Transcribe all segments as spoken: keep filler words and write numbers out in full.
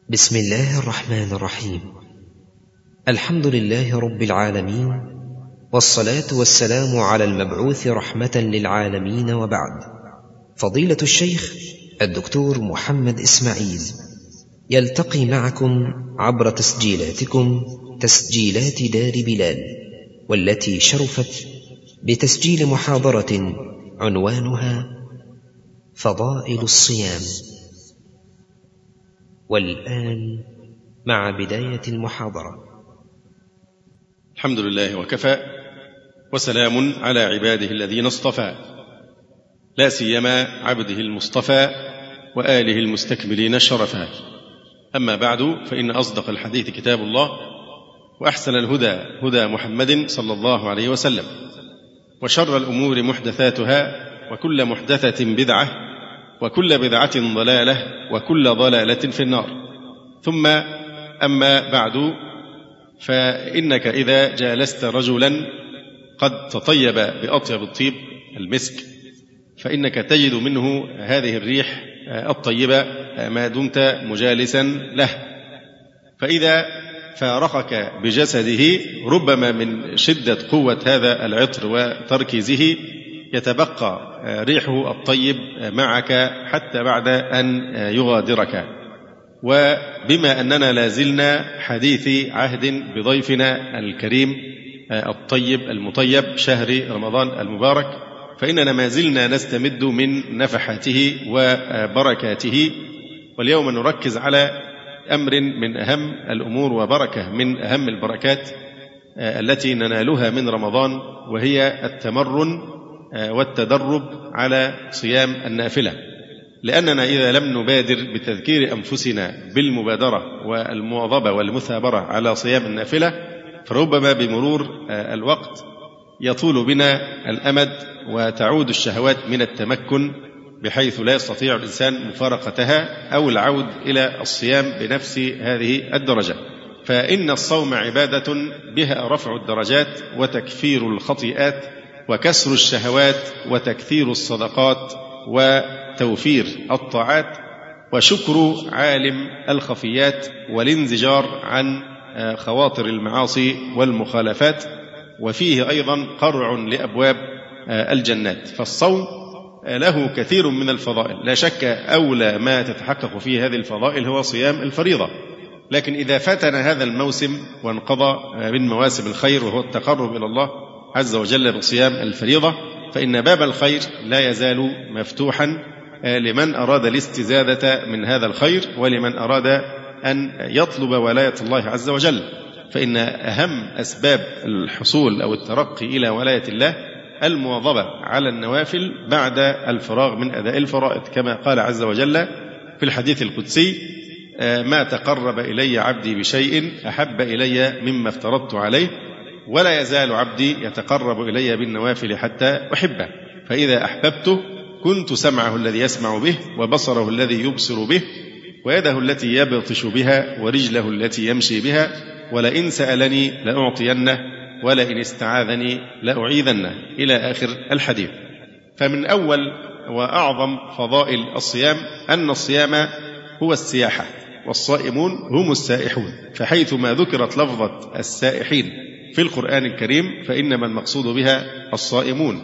بسم الله الرحمن الرحيم. الحمد لله رب العالمين، والصلاة والسلام على المبعوث رحمة للعالمين، وبعد. فضيلة الشيخ الدكتور محمد إسماعيل يلتقي معكم عبر تسجيلاتكم تسجيلات دار بلال، والتي شرفت بتسجيل محاضرة عنوانها فضائل الصيام. والآن مع بداية المحاضرة. الحمد لله وكفى، وسلام على عباده الذين اصطفى، لا سيما عبده المصطفى وآله المستكملين الشرفا. أما بعد، فإن أصدق الحديث كتاب الله، وأحسن الهدى هدى محمد صلى الله عليه وسلم، وشر الأمور محدثاتها، وكل محدثة بدعة، وكل بدعة ضلالة، وكل ضلالة في النار. ثم أما بعد، فإنك إذا جالست رجلا قد تطيب بأطيب الطيب المسك، فإنك تجد منه هذه الريح الطيبة ما دمت مجالسا له، فإذا فارقك بجسده ربما من شدة قوة هذا العطر وتركيزه يتبقى ريحه الطيب معك حتى بعد أن يغادرك. وبما أننا لازلنا حديث عهد بضيفنا الكريم الطيب المطيب شهر رمضان المبارك، فإننا ما زلنا نستمد من نفحاته وبركاته. واليوم نركز على أمر من أهم الأمور وبركة من أهم البركات التي ننالها من رمضان، وهي التمرن والتدرب على صيام النافلة. لأننا إذا لم نبادر بتذكير أنفسنا بالمبادرة والمواظبة والمثابرة على صيام النافلة، فربما بمرور الوقت يطول بنا الأمد وتعود الشهوات من التمكن، بحيث لا يستطيع الإنسان مفارقتها أو العود إلى الصيام بنفس هذه الدرجة. فإن الصوم عبادة بها رفع الدرجات وتكفير الخطيئات وكسر الشهوات وتكثير الصدقات وتوفير الطاعات وشكر عالم الخفيات والانزجار عن خواطر المعاصي والمخالفات، وفيه أيضا قرع لأبواب الجنات. فالصوم له كثير من الفضائل، لا شك أولى ما تتحقق فيه هذه الفضائل هو صيام الفريضة. لكن إذا فاتنا هذا الموسم وانقضى من مواسم الخير وهو التقرب إلى الله عز وجل بصيام الفريضة، فإن باب الخير لا يزال مفتوحا لمن أراد الاستزادة من هذا الخير، ولمن أراد أن يطلب ولاية الله عز وجل. فإن أهم أسباب الحصول أو الترقي إلى ولاية الله المواظبة على النوافل بعد الفراغ من أداء الفرائض، كما قال عز وجل في الحديث القدسي: ما تقرب إلي عبدي بشيء أحب إلي مما افترضت عليه، ولا يزال عبدي يتقرب إلي بالنوافل حتى أحبه، فإذا أحببته كنت سمعه الذي يسمع به، وبصره الذي يبصر به، ويده التي يبطش بها، ورجله التي يمشي بها، ولئن سألني لأعطينه، ولئن استعاذني لأعيذنه، إلى آخر الحديث. فمن أول وأعظم فضائل الصيام أن الصيام هو السياحة، والصائمون هم السائحون. فحيث ما ذكرت لفظة السائحين في القرآن الكريم فإنما المقصود بها الصائمون.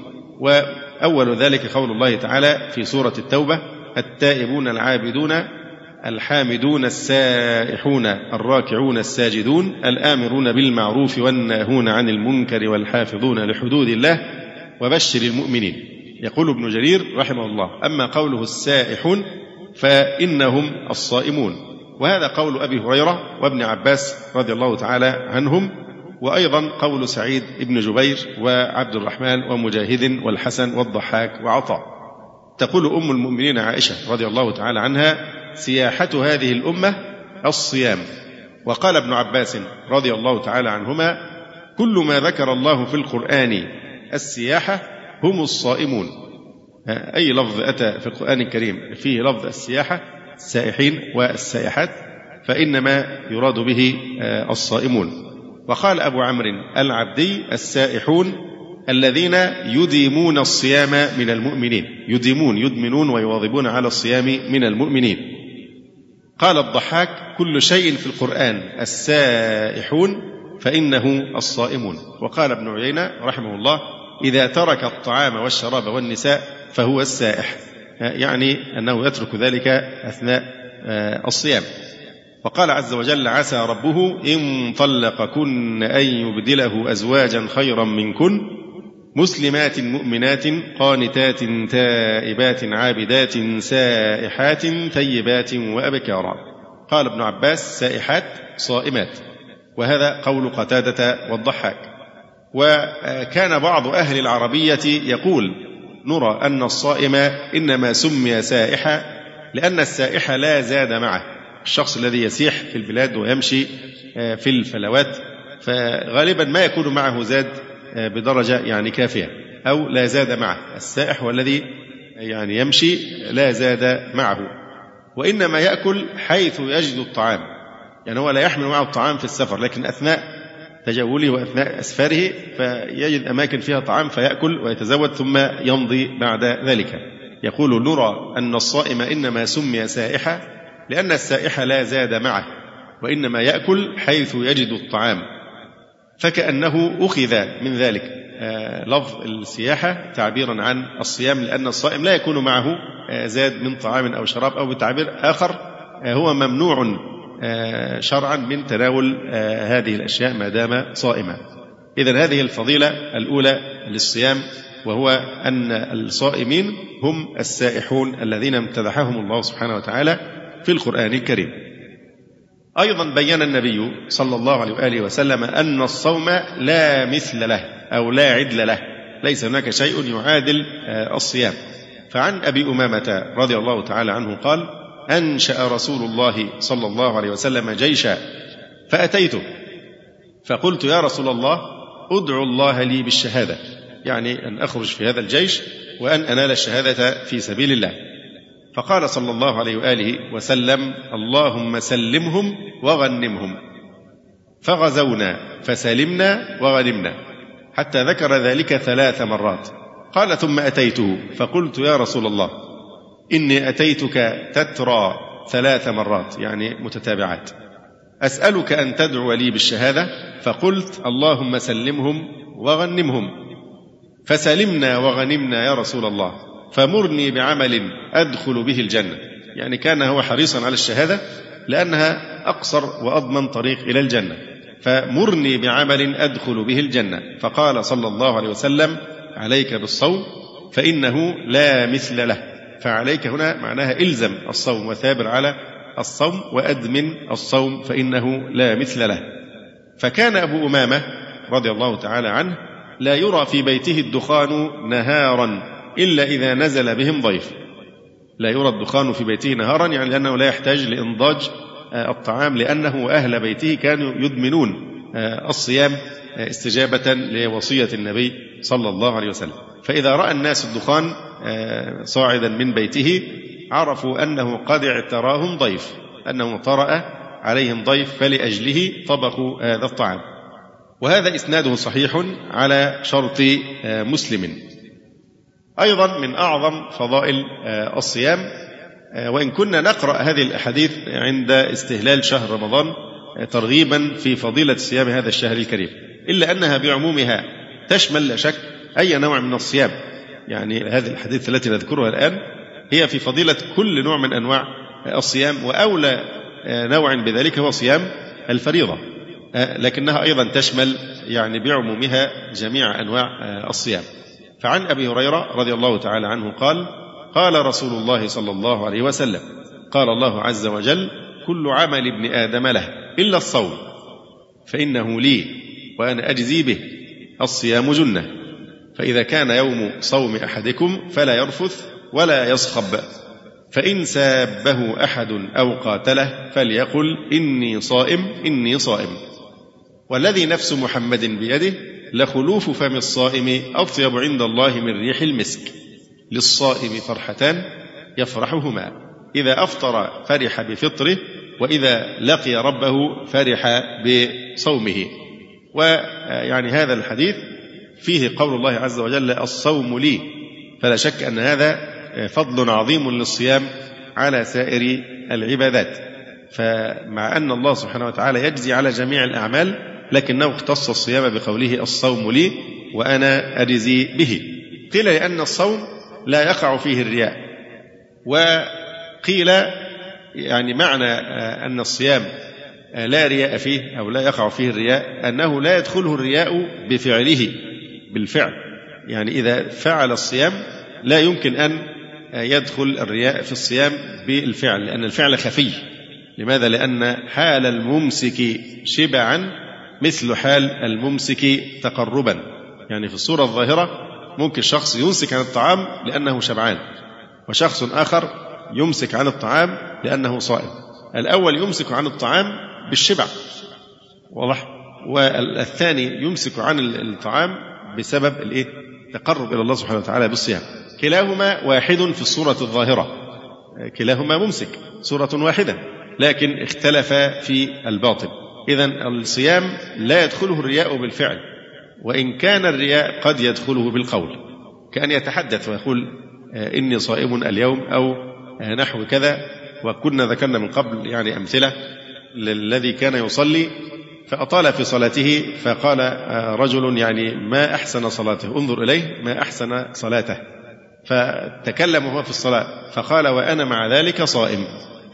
وأول ذلك قول الله تعالى في سورة التوبة: التائبون العابدون الحامدون السائحون الراكعون الساجدون الآمرون بالمعروف والناهون عن المنكر والحافظون لحدود الله وبشر المؤمنين. يقول ابن جرير رحمه الله: أما قوله السائحون فإنهم الصائمون. وهذا قول أبي هريرة وابن عباس رضي الله تعالى عنهم، وأيضا قول سعيد بن جبير وعبد الرحمن ومجاهد والحسن والضحاك وعطاء. تقول أم المؤمنين عائشة رضي الله تعالى عنها: سياحة هذه الأمة الصيام. وقال ابن عباس رضي الله تعالى عنهما: كل ما ذكر الله في القرآن السياحة هم الصائمون. أي لفظ أتى في القرآن الكريم فيه لفظ السياحة، السائحين والسائحات، فإنما يراد به الصائمون. وقال أبو عمرو العبدي: السائحون الذين يديمون الصيام من المؤمنين، يديمون يدمنون ويواظبون على الصيام من المؤمنين. قال الضحاك: كل شيء في القرآن السائحون فإنه الصائمون. وقال ابن عيينة رحمه الله: إذا ترك الطعام والشراب والنساء فهو السائح، يعني أنه يترك ذلك أثناء الصيام. وقال عز وجل: عسى ربه إن طلقكن أن يبدله أزواجا خيرا منكن مسلمات مؤمنات قانتات تائبات عابدات سائحات ثيبات وأبكارا. قال ابن عباس: سائحات صائمات. وهذا قول قتادة والضحاك. وكان بعض أهل العربية يقول: نرى أن الصائم إنما سمي سائحا لأن السائح لا زاد معه، الشخص الذي يسيح في البلاد ويمشي في الفلوات فغالبا ما يكون معه زاد بدرجة يعني كافية، أو لا زاد معه. السائح هو الذي يعني يمشي لا زاد معه، وإنما يأكل حيث يجد الطعام، يعني هو لا يحمل معه الطعام في السفر، لكن أثناء تجوله وأثناء أسفاره فيجد أماكن فيها طعام فيأكل ويتزود ثم يمضي بعد ذلك. يقول: نرى أن الصائم إنما سمي سائحا لأن السائح لا زاد معه، وإنما يأكل حيث يجد الطعام. فكأنه أخذ من ذلك آه لفظ السياحة تعبيرا عن الصيام، لأن الصائم لا يكون معه آه زاد من طعام أو شراب، أو بتعبير آخر آه هو ممنوع آه شرعا من تناول آه هذه الأشياء ما دام صائما. إذن هذه الفضيلة الأولى للصيام، وهو أن الصائمين هم السائحون الذين امتدحهم الله سبحانه وتعالى في القرآن الكريم. أيضا بيّن النبي صلى الله عليه وآله وسلم أن الصوم لا مثل له أو لا عدل له، ليس هناك شيء يعادل الصيام. فعن أبي أمامة رضي الله تعالى عنه قال: أنشأ رسول الله صلى الله عليه وسلم جيشا فأتيته فقلت: يا رسول الله أدعو الله لي بالشهادة، يعني أن أخرج في هذا الجيش وأن أنال الشهادة في سبيل الله. فقال صلى الله عليه وآله وسلم: اللهم سلمهم وغنمهم. فغزونا فسلمنا وغنمنا، حتى ذكر ذلك ثلاث مرات. قال: ثم أتيته فقلت: يا رسول الله إني أتيتك تترى ثلاث مرات، يعني متتابعات، أسألك أن تدعو لي بالشهادة. فقلت: اللهم سلمهم وغنمهم. فسلمنا وغنمنا يا رسول الله، فمرني بعمل أدخل به الجنة، يعني كان هو حريصا على الشهادة لأنها أقصر وأضمن طريق إلى الجنة، فمرني بعمل أدخل به الجنة. فقال صلى الله عليه وسلم: عليك بالصوم فإنه لا مثل له. فعليك هنا معناها إلزم الصوم وثابر على الصوم وأدمن الصوم فإنه لا مثل له. فكان أبو أمامة رضي الله تعالى عنه لا يرى في بيته الدخان نهارا إلا إذا نزل بهم ضيف. لا يرى الدخان في بيته نهارا، يعني لأنه لا يحتاج لإنضاج الطعام، لأنه وأهل بيته كانوا يدمنون الصيام استجابة لوصية النبي صلى الله عليه وسلم. فإذا رأى الناس الدخان صاعدا من بيته عرفوا أنه قد اعتراهم ضيف، أنه طرأ عليهم ضيف فلأجله طبخوا هذا الطعام. وهذا إسناده صحيح على شرط مسلم. أيضا من أعظم فضائل الصيام، وإن كنا نقرأ هذه الأحاديث عند استهلال شهر رمضان ترغيبا في فضيلة صيام هذا الشهر الكريم، إلا أنها بعمومها تشمل لا شك أي نوع من الصيام. يعني هذه الحديث التي نذكرها الآن هي في فضيلة كل نوع من أنواع الصيام، وأولى نوع بذلك هو صيام الفريضة، لكنها أيضا تشمل يعني بعمومها جميع أنواع الصيام. فعن أبي هريرة رضي الله تعالى عنه قال: قال رسول الله صلى الله عليه وسلم: قال الله عز وجل: كل عمل ابن آدم له إلا الصوم فإنه لي وأنا أجزي به، الصيام جنة، فإذا كان يوم صوم أحدكم فلا يرفث ولا يصخب، فإن سابه أحد أو قاتله فليقل إني صائم إني صائم. والذي نفس محمد بيده لخلوف فم الصائم أطيب عند الله من ريح المسك، للصائم فرحتان يفرحهما، إذا أفطر فرح بفطره، وإذا لقي ربه فرح بصومه. ويعني هذا الحديث فيه قول الله عز وجل: الصوم لي، فلا شك أن هذا فضل عظيم للصيام على سائر العبادات. فمع أن الله سبحانه وتعالى يجزي على جميع الأعمال، لكنه اختص الصيام بقوله الصوم لي وأنا أجزي به. قيل لأن الصوم لا يقع فيه الرياء، وقيل يعني معنى أن الصيام لا رياء فيه أو لا يقع فيه الرياء أنه لا يدخله الرياء بفعله بالفعل، يعني إذا فعل الصيام لا يمكن أن يدخل الرياء في الصيام بالفعل، لأن الفعل خفي. لماذا؟ لأن حال الممسك شبعا مثل حال الممسك تقربا. يعني في الصورة الظاهرة ممكن شخص يمسك عن الطعام لأنه شبعان، وشخص آخر يمسك عن الطعام لأنه صائم. الأول يمسك عن الطعام بالشبع، واضح، والثاني يمسك عن الطعام بسبب الإيه؟ تقرب إلى الله سبحانه وتعالى بالصيام. كلاهما واحد في الصورة الظاهرة، كلاهما ممسك صورة واحدة، لكن اختلف في الباطن. إذن الصيام لا يدخله الرياء بالفعل، وإن كان الرياء قد يدخله بالقول، كأن يتحدث ويقول إني صائم اليوم أو نحو كذا. وكنا ذكرنا من قبل يعني أمثلة للذي كان يصلي فأطال في صلاته، فقال رجل يعني ما أحسن صلاته، انظر إليه ما أحسن صلاته، فتكلم هو في الصلاة فقال وأنا مع ذلك صائم.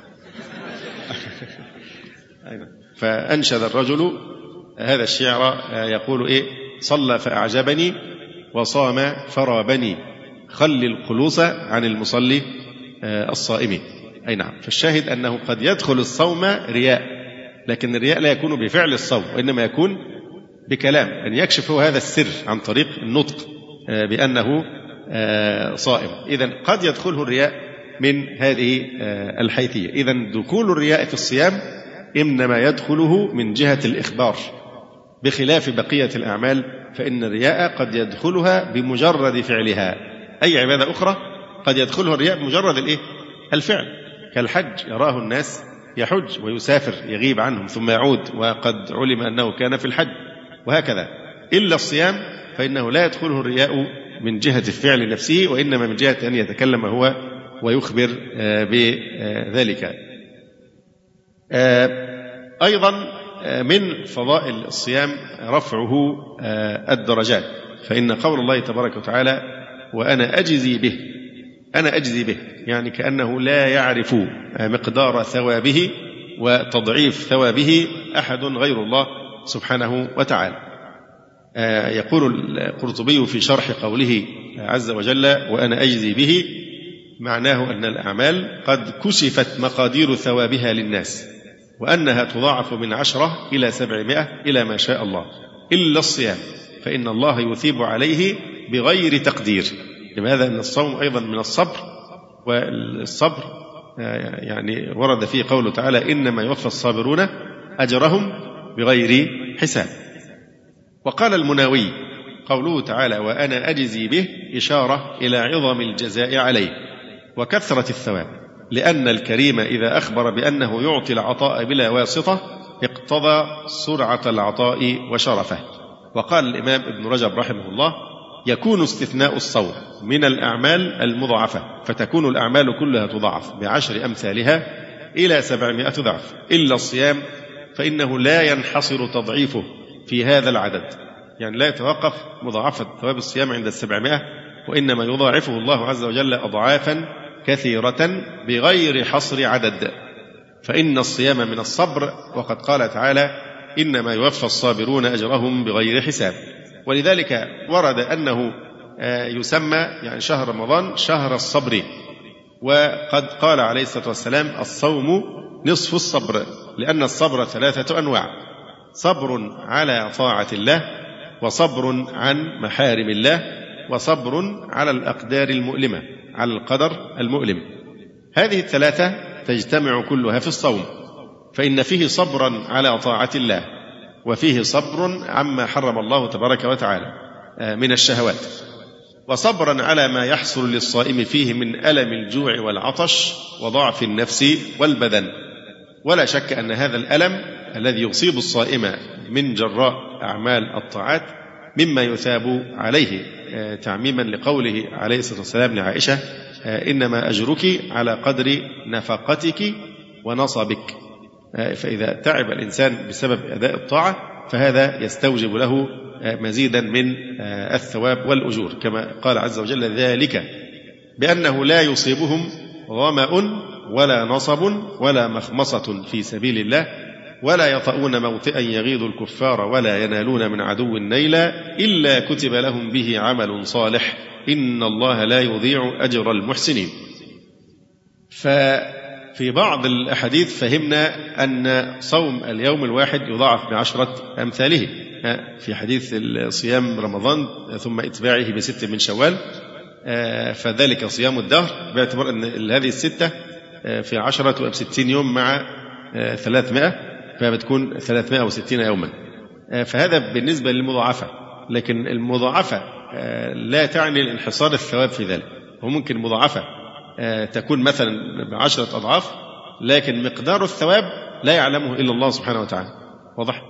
فأنشد الرجل هذا الشعر يقول إيه؟ صلى فأعجبني وصام فرابني، خل الخلوص عن المصلي الصائم. أي نعم. فالشاهد أنه قد يدخل الصوم رياء، لكن الرياء لا يكون بفعل الصوم، وإنما يكون بكلام، أن يكشف هذا السر عن طريق النطق بأنه صائم. إذن قد يدخله الرياء من هذه الحيثية. إذن دخول الرياء في الصيام إنما يدخله من جهة الإخبار، بخلاف بقية الأعمال فإن الرياء قد يدخلها بمجرد فعلها. أي عبادة أخرى قد يدخلها الرياء بمجرد الإيه؟ الفعل، كالحج يراه الناس يحج ويسافر يغيب عنهم ثم يعود وقد علم أنه كان في الحج، وهكذا. إلا الصيام فإنه لا يدخله الرياء من جهة الفعل نفسه، وإنما من جهة أن يتكلم هو ويخبر بذلك. أيضا من فضائل الصيام رفعه الدرجات، فإن قول الله تبارك وتعالى وأنا أجزي به، أنا أجزي به يعني كأنه لا يعرف مقدار ثوابه وتضعيف ثوابه أحد غير الله سبحانه وتعالى. يقول القرطبي في شرح قوله عز وجل وأنا أجزي به، معناه أن الأعمال قد كشفت مقادير ثوابها للناس، وأنها تضاعف من عشرة إلى سبعمائة إلى ما شاء الله، إلا الصيام فإن الله يثيب عليه بغير تقدير. لماذا؟ أن الصوم أيضا من الصبر، والصبر يعني ورد فيه قوله تعالى إنما يوفى الصابرون أجرهم بغير حساب. وقال المناوي قوله تعالى وأنا أجزي به إشارة إلى عظم الجزاء عليه وكثرة الثواب، لأن الكريم إذا أخبر بأنه يعطي العطاء بلا واسطة اقتضى سرعة العطاء وشرفه. وقال الإمام ابن رجب رحمه الله يكون استثناء الصوم من الأعمال المضاعفة، فتكون الأعمال كلها تضاعف بعشر أمثالها إلى سبعمائة ضعف، إلا الصيام فإنه لا ينحصر تضعيفه في هذا العدد، يعني لا يتوقف مضاعفة ثواب الصيام عند السبعمائة، وإنما يضاعفه الله عز وجل أضعافا كثيرة بغير حصر عدد. فإن الصيام من الصبر، وقد قال تعالى إنما يوفى الصابرون أجرهم بغير حساب. ولذلك ورد أنه يسمى يعني شهر رمضان شهر الصبر، وقد قال عليه الصلاة والسلام الصوم نصف الصبر، لأن الصبر ثلاثة أنواع: صبر على طاعة الله، وصبر عن محارم الله، وصبر على الأقدار المؤلمة، على القدر المؤلم. هذه الثلاثة تجتمع كلها في الصوم، فإن فيه صبرا على طاعة الله، وفيه صبر عما حرم الله تبارك وتعالى من الشهوات، وصبرا على ما يحصل للصائم فيه من ألم الجوع والعطش وضعف النفس والبدن. ولا شك أن هذا الألم الذي يصيب الصائم من جراء أعمال الطاعات مما يثاب عليه، تعميما لقوله عليه الصلاة والسلام لعائشة إنما أجرك على قدر نفقتك ونصبك، فإذا تعب الإنسان بسبب أداء الطاعة فهذا يستوجب له مزيدا من الثواب والأجور، كما قال عز وجل: ذلك بأنه لا يصيبهم ظمأ ولا نصب ولا مخمصة في سبيل الله ولا يطؤون موطئا يغيظ الكفار ولا ينالون من عدو نيلا إلا كتب لهم به عمل صالح إن الله لا يضيع أجر المحسنين. ففي بعض الأحاديث فهمنا أن صوم اليوم الواحد يضاعف بعشرة أمثاله، في حديث صيام رمضان ثم إتباعه بست من شوال، فذلك صيام الدهر، باعتبار أن هذه الستة في عشرة وستين يوم مع ثلاثمائة فبتكون ثلاثمائة وستين يوما، فهذا بالنسبة للمضاعفة. لكن المضاعفة لا تعني الانحصار الثواب في ذلك، وممكن مضاعفة تكون مثلا بعشرة أضعاف لكن مقدار الثواب لا يعلمه إلا الله سبحانه وتعالى. واضح؟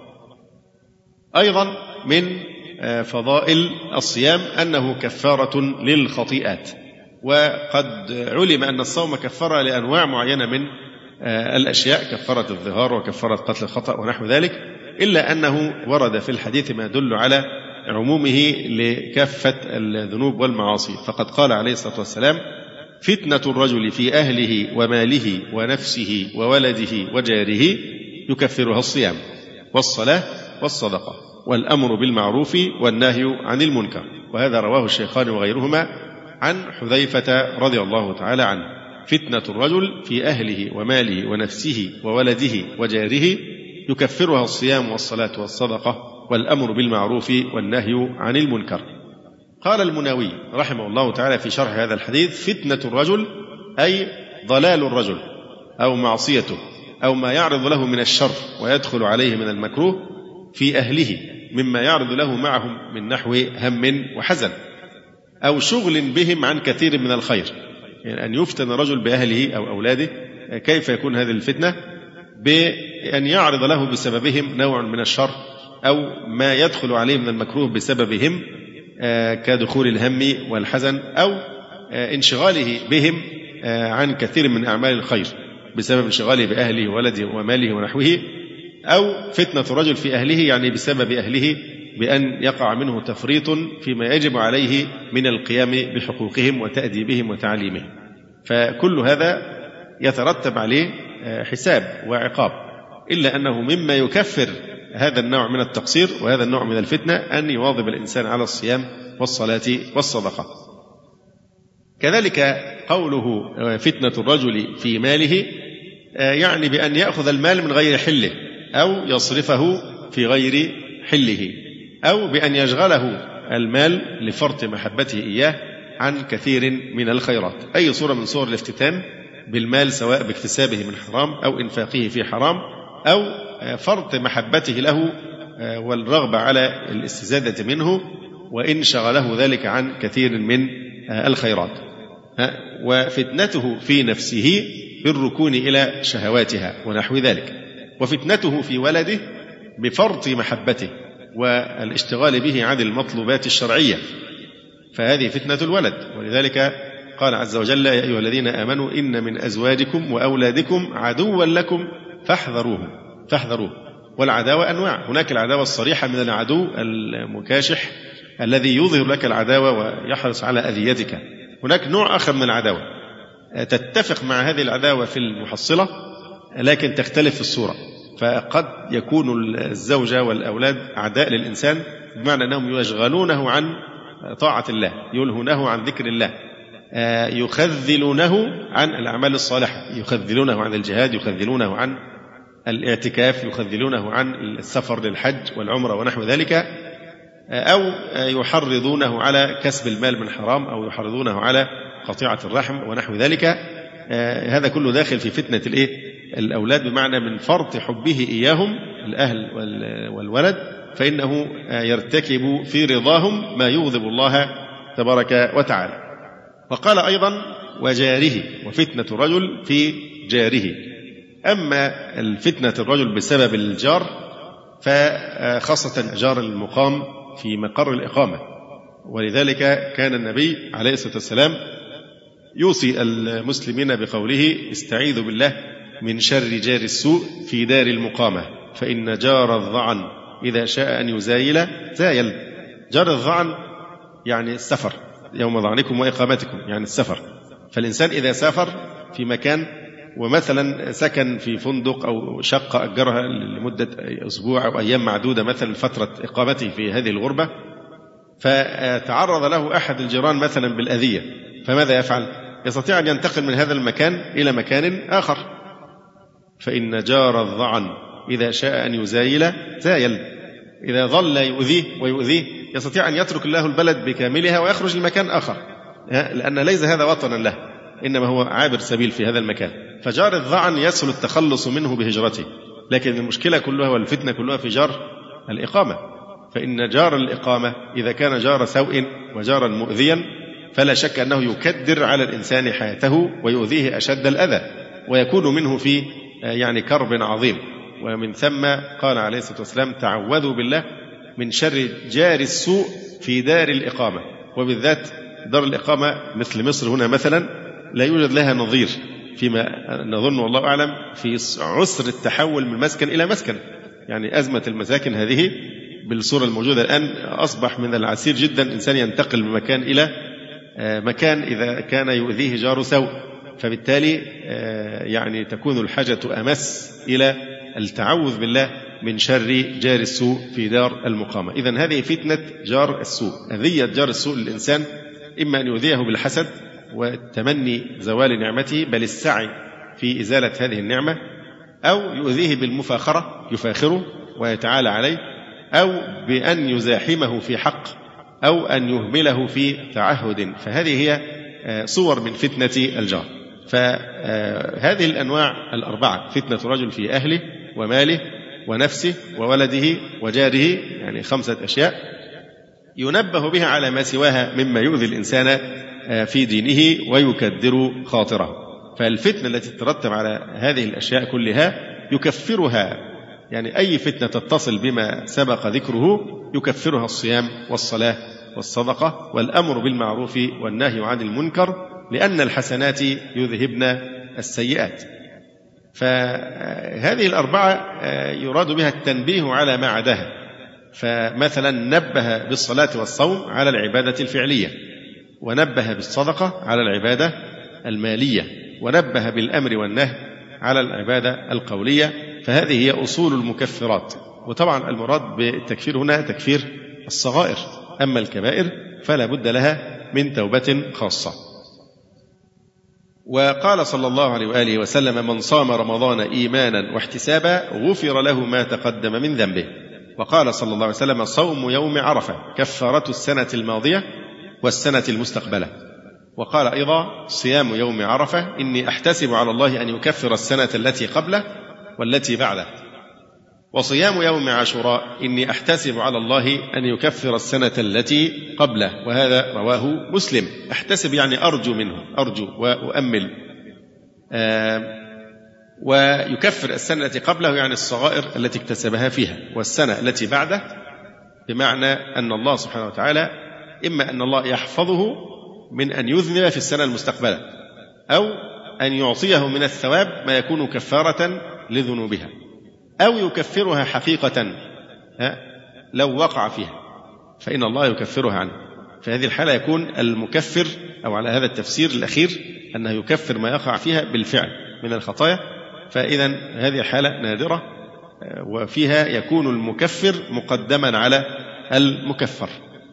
أيضا من فضائل الصيام أنه كفارة للخطيئات، وقد علم أن الصوم كفارة لأنواع معينة من الأشياء، كفارة الظهار وكفارة قتل الخطأ ونحو ذلك، إلا أنه ورد في الحديث ما يدل على عمومه لكافة الذنوب والمعاصي. فقد قال عليه الصلاة والسلام: فتنة الرجل في أهله وماله ونفسه وولده وجاره يكفرها الصيام والصلاة والصدقة والأمر بالمعروف والنهي عن المنكر. وهذا رواه الشيخان وغيرهما عن حذيفة رضي الله تعالى عنه: فتنة الرجل في أهله وماله ونفسه وولده وجاره يكفرها الصيام والصلاة والصدقة والأمر بالمعروف والنهي عن المنكر. قال المناوي رحمه الله تعالى في شرح هذا الحديث: فتنة الرجل أي ضلال الرجل أو معصيته أو ما يعرض له من الشر ويدخل عليه من المكروه في أهله مما يعرض له معهم من نحو هم وحزن أو شغل بهم عن كثير من الخير. يعني أن يفتن رجل بأهله أو أولاده، كيف يكون هذه الفتنة؟ بأن يعرض له بسببهم نوع من الشر أو ما يدخل عليه من المكروه بسببهم كدخول الهم والحزن أو انشغاله بهم عن كثير من أعمال الخير بسبب انشغاله بأهله وولده وماله ونحوه، أو فتنة الرجل في أهله يعني بسبب أهله بأن يقع منه تفريط فيما يجب عليه من القيام بحقوقهم وتأديبهم وتعليمهم. فكل هذا يترتب عليه حساب وعقاب، إلا أنه مما يكفر هذا النوع من التقصير وهذا النوع من الفتنة أن يواظب الإنسان على الصيام والصلاة والصدقة. كذلك قوله فتنة الرجل في ماله يعني بأن يأخذ المال من غير حله أو يصرفه في غير حله أو بأن يشغله المال لفرط محبته إياه عن كثير من الخيرات، أي صورة من صور الافتتان بالمال، سواء باكتسابه من حرام أو إنفاقه في حرام أو فرط محبته له والرغبة على الاستزادة منه وإن شغله ذلك عن كثير من الخيرات. وفتنته في نفسه بالركون إلى شهواتها ونحو ذلك، وفتنته في ولده بفرط محبته والاشتغال به عن المطلوبات الشرعية، فهذه فتنة الولد. ولذلك قال عز وجل: يا أيها الذين آمنوا إن من أزواجكم وأولادكم عدوا لكم فاحذروه فاحذروه. والعداوة أنواع، هناك العداوة الصريحة من العدو المكاشح الذي يظهر لك العداوة ويحرص على أذيتك، هناك نوع آخر من العداوة تتفق مع هذه العداوة في المحصلة لكن تختلف في الصورة. فقد يكون الزوجة والأولاد أعداء للإنسان بمعنى أنهم يشغلونه عن طاعة الله، يلهونه عن ذكر الله، يخذلونه عن الأعمال الصالحة، يخذلونه عن الجهاد، يخذلونه عن الاعتكاف، يخذلونه عن السفر للحج والعمرة ونحو ذلك، أو يحرضونه على كسب المال من حرام أو يحرضونه على قطيعة الرحم ونحو ذلك. هذا كله داخل في فتنة الإيه؟ الأولاد، بمعنى من فرط حبه إياهم الأهل والولد فإنه يرتكب في رضاهم ما يغضب الله تبارك وتعالى. وقال أيضا: وجاره، وفتنة الرجل في جاره. أما الفتنة الرجل بسبب الجار فخاصة جار المقام في مقر الإقامة، ولذلك كان النبي عليه الصلاة والسلام يوصي المسلمين بقوله: استعيذوا بالله من شر جار السوء في دار المقامة فإن جار الظعن إذا شاء أن يزايل زايل. جار الظعن يعني السفر، يوم ظعنكم وإقامتكم يعني السفر. فالإنسان إذا سافر في مكان ومثلا سكن في فندق أو شقة أجرها لمدة أسبوع أو أيام معدودة مثلا فترة إقامته في هذه الغربة، فتعرض له أحد الجيران مثلا بالأذية، فماذا يفعل؟ يستطيع أن ينتقل من هذا المكان إلى مكان آخر. فإن جار الظعن إذا شاء أن يزايل زايل. إذا ظل يؤذيه ويؤذيه يستطيع أن يترك الله البلد بكاملها ويخرج لمكان آخر، لأن ليس هذا وطنا له، إنما هو عابر سبيل في هذا المكان. فجار الظعن يسهل التخلص منه بهجرته، لكن المشكلة كلها والفتنة كلها في جار الإقامة. فإن جار الإقامة إذا كان جار سوء وجارا مؤذيا فلا شك أنه يكدر على الإنسان حياته ويؤذيه أشد الأذى، ويكون منه في يعني كرب عظيم. ومن ثم قال عليه الصلاة والسلام تعوذوا بالله من شر جار السوء في دار الإقامة. وبالذات دار الإقامة مثل مصر هنا مثلا لا يوجد لها نظير فيما نظن والله أعلم في عسر التحول من مسكن إلى مسكن. يعني أزمة المساكن هذه بالصورة الموجودة الآن أصبح من العسير جدا الإنسان ينتقل من مكان إلى مكان إذا كان يؤذيه جار سوء، فبالتالي يعني تكون الحاجة أمس إلى التعوذ بالله من شر جار السوء في دار المقامة. إذن هذه فتنة جار السوء، أذية جار السوء للإنسان، إما أن يؤذيه بالحسد وتمني زوال نعمته بل السعي في إزالة هذه النعمة، أو يؤذيه بالمفاخرة يفاخره ويتعالى عليه، أو بأن يزاحمه في حق، أو أن يهمله في تعهد. فهذه هي صور من فتنة الجار. فهذه الأنواع الأربعة، فتنة رجل في أهله وماله ونفسه وولده وجاره، يعني خمسة أشياء ينبه بها على ما سواها مما يؤذي الإنسان في دينه ويكدر خاطره. فالفتنة التي تترتب على هذه الأشياء كلها يكفرها، يعني أي فتنة تتصل بما سبق ذكره يكفرها الصيام والصلاة والصدقة والأمر بالمعروف والنهي عن المنكر، لأن الحسنات يذهبن السيئات. فهذه الأربعة يراد بها التنبيه على ما عداها. فمثلا نبه بالصلاة والصوم على العبادة الفعلية، ونبه بالصدقة على العبادة المالية، ونبه بالأمر والنهي على العبادة القولية. فهذه هي أصول المكفرات. وطبعا المراد بالتكفير هنا تكفير الصغائر، أما الكبائر فلا بد لها من توبة خاصة. وقال صلى الله عليه وآله وسلم من صام رمضان إيمانا واحتسابا غفر له ما تقدم من ذنبه. وقال صلى الله عليه وسلم صوم يوم عرفة كفارة السنة الماضية والسنة المستقبلة. وقال أيضا صيام يوم عرفة إني أحتسب على الله أن يكفر السنة التي قبله والتي بعده. وصيام يوم عاشوراء إني أحتسب على الله أن يكفر السنة التي قبله، وهذا رواه مسلم. أحتسب يعني أرجو منه، أرجو وأؤمل. آه ويكفر السنة التي قبله يعني الصغائر التي اكتسبها فيها، والسنة التي بعده بمعنى أن الله سبحانه وتعالى إما أن الله يحفظه من أن يذنب في السنة المستقبلة، أو أن يعطيه من الثواب ما يكون كفارة لذنوبها، أو يكفرها حقيقة لو وقع فيها فإن الله يكفرها عنه. في هذه الحالة يكون المكفر، أو على هذا التفسير الأخير أنه يكفر ما يقع فيها بالفعل من الخطايا. فإذا هذه حالة نادرة، وفيها يكون المكفر مقدما على المكفر.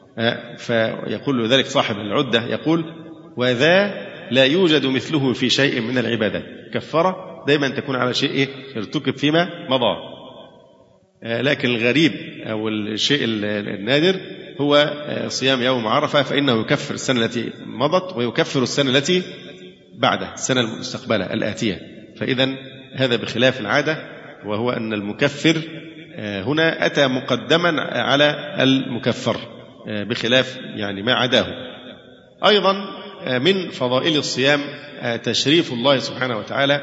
فيقول ذلك صاحب العدة، يقول وذا لا يوجد مثله في شيء من العبادات. كفارة دائما تكون على شيء ارتكب فيما مضى، لكن الغريب أو الشيء النادر هو صيام يوم عرفة، فإنه يكفر السنة التي مضت ويكفر السنة التي بعده، السنة المستقبلة الآتية. فإذا هذا بخلاف العادة، وهو أن المكفر هنا أتى مقدما على المكفر بخلاف يعني ما عداه. أيضا من فضائل الصيام تشريف الله سبحانه وتعالى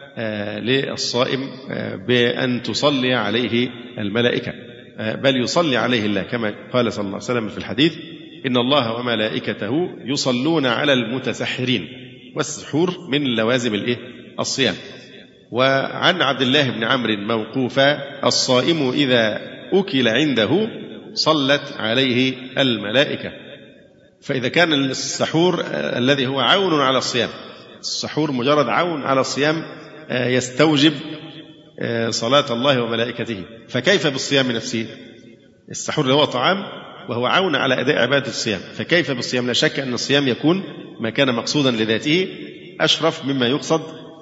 للصائم بأن تصلي عليه الملائكة، بل يصلي عليه الله، كما قال صلى الله عليه وسلم في الحديث إن الله وملائكته يصلون على المتسحرين. والسحور من لوازم الصيام. وعن عبد الله بن عمرو موقوفا: الصائم إذا أكل عنده صلت عليه الملائكة. فإذا كان السحور الذي هو عون على الصيام، السحور مجرد عون على الصيام يستوجب صلاة الله وملائكته، فكيف بالصيام نفسه؟ السحور اللي هو طعام وهو عون على أداء عبادة الصيام، فكيف بالصيام؟ لا شك أن الصيام يكون ما كان مقصودا لذاته أشرف مما يقصد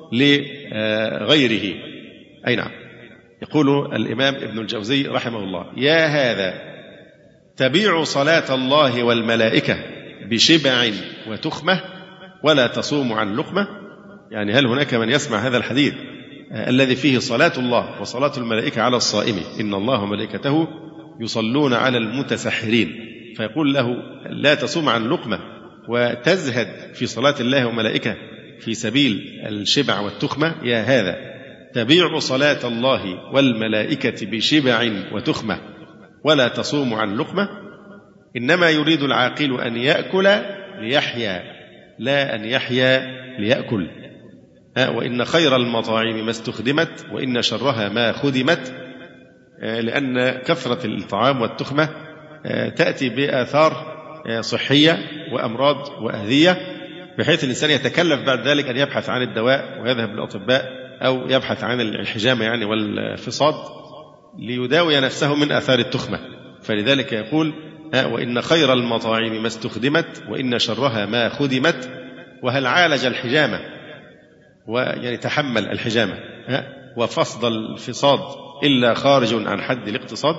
لغيره. أي نعم. يقول الإمام ابن الجوزي رحمه الله: يا هذا تبيع صلاة الله والملائكة بشبع وتخمة ولا تصوم عن لقمة. يعني هل هناك من يسمع هذا الحديث الذي فيه صلاة الله وصلاة الملائكة على الصائم: إن الله وملائكته يصلون على المتسحرين، فيقول له لا تصوم عن لقمة وتزهد في صلاة الله وملائكة في سبيل الشبع والتخمة؟ يا هذا تبيع صلاة الله والملائكة بشبع وتخمة ولا تصوم عن لقمة. إنما يريد العاقل أن يأكل ليحيا، لا أن يحيا ليأكل. وإن خير المطاعم ما استخدمت وإن شرها ما خدمت، لأن كثرة الطعام والتخمة تأتي بآثار صحية وأمراض وأذية، بحيث الإنسان يتكلف بعد ذلك أن يبحث عن الدواء ويذهب للأطباء أو يبحث عن الحجامة يعني والفصاد ليداوي نفسه من آثار التخمة. فلذلك يقول: وإن خير المطاعم ما استخدمت وإن شرها ما خدمت. وهل عالج الحجامة ويعني تحمل الحجامة وفصد الفصاد إلا خارج عن حد الاقتصاد؟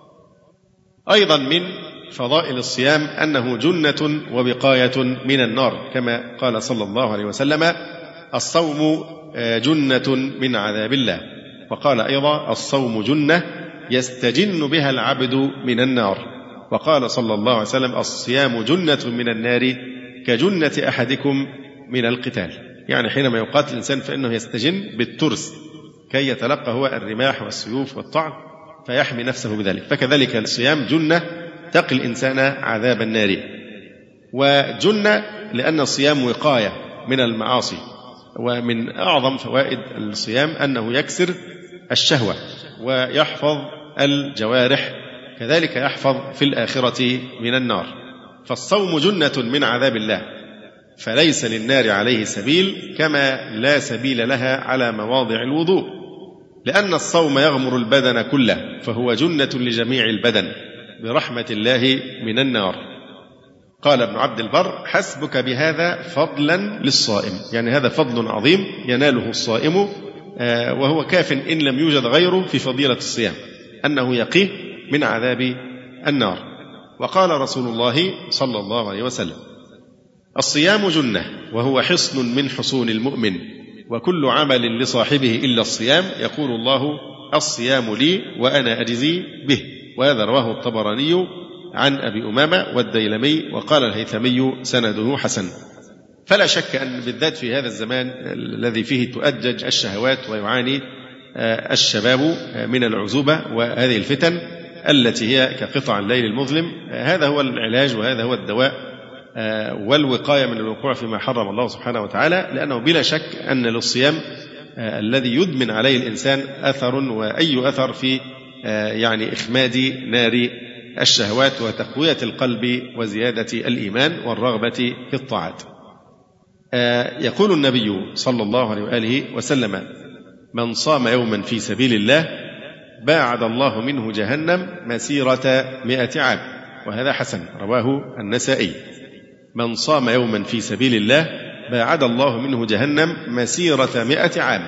أيضا من فضائل الصيام أنه جنة ووقاية من النار، كما قال صلى الله عليه وسلم: الصوم جنة من عذاب الله. وقال أيضا: الصوم جنة يستجن بها العبد من النار. وقال صلى الله عليه وسلم: الصيام جنة من النار كجنة أحدكم من القتال. يعني حينما يقاتل الإنسان فإنه يستجن بالترس كي يتلقى هو الرماح والسيوف والطعن فيحمي نفسه بذلك. فكذلك الصيام جنة تقي الإنسان عذاب النار. وجنة لأن الصيام وقاية من المعاصي. ومن أعظم فوائد الصيام أنه يكسر الشهوة ويحفظ الجوارح، كذلك يحفظ في الآخرة من النار. فالصوم جنة من عذاب الله، فليس للنار عليه سبيل كما لا سبيل لها على مواضع الوضوء، لأن الصوم يغمر البدن كله، فهو جنة لجميع البدن برحمة الله من النار. قال ابن عبد البر: حسبك بهذا فضلا للصائم. يعني هذا فضل عظيم يناله الصائم وهو كاف إن لم يوجد غيره في فضيلة الصيام، أنه يقيه من عذاب النار. وقال رسول الله صلى الله عليه وسلم: الصيام جنة وهو حصن من حصون المؤمن، وكل عمل لصاحبه إلا الصيام. يقول الله: الصيام لي وأنا أجزي به. وهذا رواه الطبراني عن أبي أمامة والديلمي، وقال الهيثمي سنده حسن. فلا شك أن بالذات في هذا الزمان الذي فيه تؤجج الشهوات ويعاني الشباب من العزوبة وهذه الفتن التي هي كقطع الليل المظلم، هذا هو العلاج وهذا هو الدواء والوقاية من الوقوع فيما حرم الله سبحانه وتعالى. لأنه بلا شك أن للصيام الذي يدمن عليه الإنسان أثر، وأي أثر في يعني إخماد نار الشهوات وتقوية القلب وزيادة الإيمان والرغبة في الطاعات. يقول النبي صلى الله عليه وآله وسلم: من صام يوما في سبيل الله باعد الله منه جهنم مسيرة مئة عام. وهذا حسن، رواه النسائي. من صام يوما في سبيل الله باعد الله منه جهنم مسيرة مئة عام.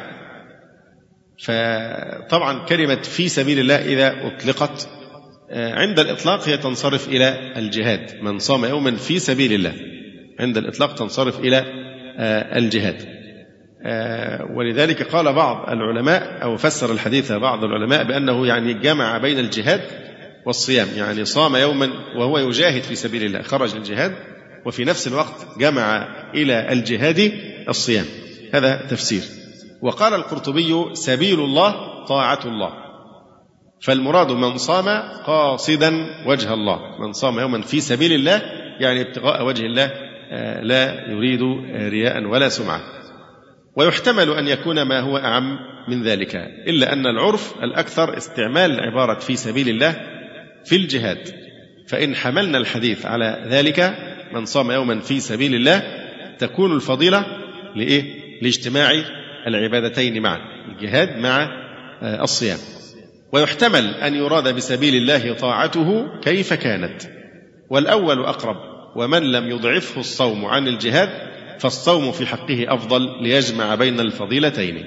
فطبعا كلمة في سبيل الله إذا أطلقت عند الإطلاق هي تنصرف إلى الجهاد. من صام يوما في سبيل الله عند الإطلاق تنصرف إلى الجهاد. ولذلك قال بعض العلماء أو فسر الحديث بعض العلماء بأنه يعني جمع بين الجهاد والصيام، يعني صام يوما وهو يجاهد في سبيل الله، خرج للجهاد وفي نفس الوقت جمع إلى الجهاد الصيام. هذا تفسير. وقال القرطبي: سبيل الله طاعة الله. فالمراد من صام قاصدا وجه الله، من صام يوما في سبيل الله يعني ابتغاء وجه الله لا يريد رياء ولا سمعة. ويحتمل أن يكون ما هو أعم من ذلك، إلا أن العرف الأكثر استعمال عبارة في سبيل الله في الجهاد، فإن حملنا الحديث على ذلك من صام يوما في سبيل الله تكون الفضيلة لإيه؟ لاجتماع العبادتين معا، الجهاد مع الصيام. ويحتمل أن يراد بسبيل الله طاعته كيف كانت، والأول أقرب، ومن لم يضعفه الصوم عن الجهاد فالصوم في حقه أفضل ليجمع بين الفضيلتين.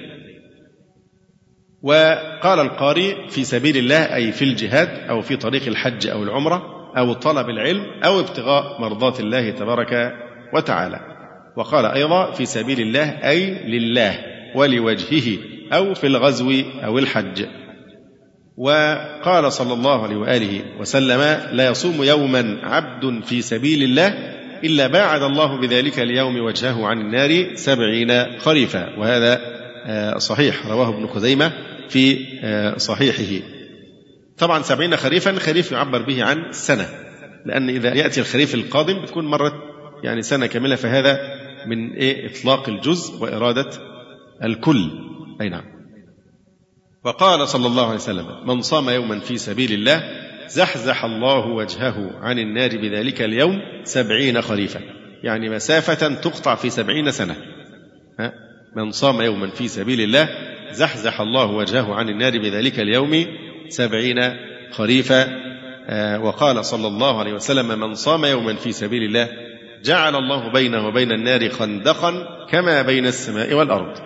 وقال القاري في سبيل الله أي في الجهاد أو في طريق الحج أو العمرة أو طلب العلم أو ابتغاء مرضات الله تبارك وتعالى. وقال أيضا في سبيل الله أي لله ولوجهه أو في الغزو أو الحج. وقال صلى الله عليه وآله وسلم لا يصوم يوما عبد في سبيل الله إلا باعد الله بذلك اليوم وجهه عن النار سبعين خريفا، وهذا صحيح، رواه ابن خزيمة في صحيحه. طبعا سبعين خريفا، خريف يعبر به عن سنة، لأن إذا يأتي الخريف القادم بتكون مرت يعني سنة كاملة، فهذا من إيه إطلاق الجزء وإرادة الكل. أي نعم. وقال صلى الله عليه وسلم من صام يوما في سبيل الله زحزح الله وجهه عن النار بذلك اليوم سبعين خريفا، يعني مسافة تقطع في سبعين سنة. ها؟ من صام يوما في سبيل الله زحزح الله وجهه عن النار بذلك اليوم سبعين خريفا. آه وقال صلى الله عليه وسلم من صام يوما في سبيل الله جعل الله بينه وبين النار خندقا كما بين السماء والأرض.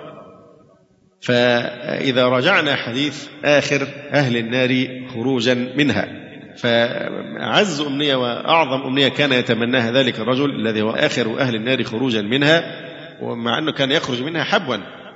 فإذا رجعنا حديث آخر أهل النار خروجا منها، فأعز أمنية وأعظم أمنية كان يتمناها ذلك الرجل الذي هو آخر أهل النار خروجا منها، ومع أنه كان يخرج منها حبوا،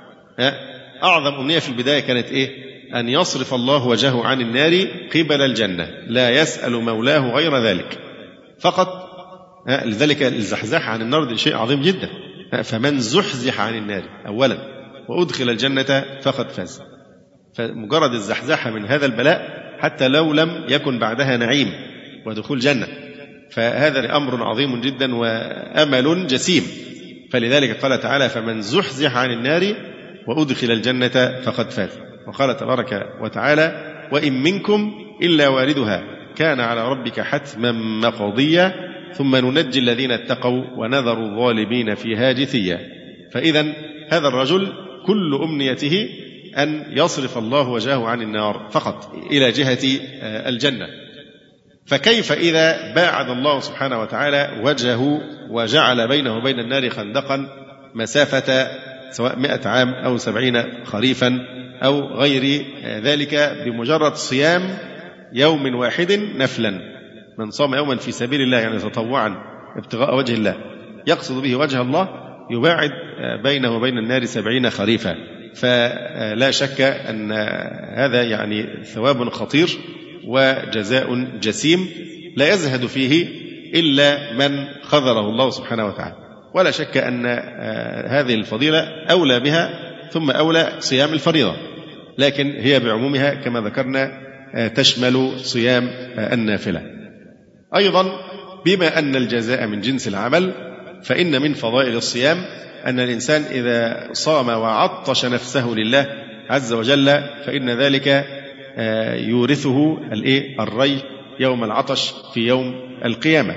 أعظم أمنية في البداية كانت إيه؟ أن يصرف الله وجهه عن النار قبل الجنة، لا يسأل مولاه غير ذلك فقط. لذلك الزحزاح عن النار ده شيء عظيم جدا. فمن زحزح عن النار أولا وأدخل الجنة فقد فاز. فمجرد الزحزاح من هذا البلاء حتى لو لم يكن بعدها نعيم ودخول جنة، فهذا أمر عظيم جدا وأمل جسيم. فلذلك قال تعالى فمن زحزح عن النار وأدخل الجنة فقد فاز. وقال تبارك وتعالى وإن منكم إلا واردها كان على ربك حتما مقضيا ثم ننجي الذين اتقوا ونذر الظالمين فيها جثيا. فإذا هذا الرجل كل أمنيته أن يصرف الله وجهه عن النار فقط إلى جهة الجنة. فكيف إذا باعد الله سبحانه وتعالى وجهه وجعل بينه وبين النار خندقا مسافة سواء مئة عام أو سبعين خريفا أو غير ذلك بمجرد صيام يوم واحد نفلا. من صام يوما في سبيل الله يعني تطوعا ابتغاء وجه الله يقصد به وجه الله يباعد بينه وبين النار سبعين خريفا. فلا شك أن هذا يعني ثواب خطير وجزاء جسيم لا يزهد فيه إلا من خذره الله سبحانه وتعالى. ولا شك أن هذه الفضيلة أولى بها ثم أولى صيام الفريضة، لكن هي بعمومها كما ذكرنا تشمل صيام النافلة. أيضا بما أن الجزاء من جنس العمل فإن من فضائل الصيام أن الإنسان إذا صام وعطش نفسه لله عز وجل فإن ذلك يورثه الري يوم العطش في يوم القيامة.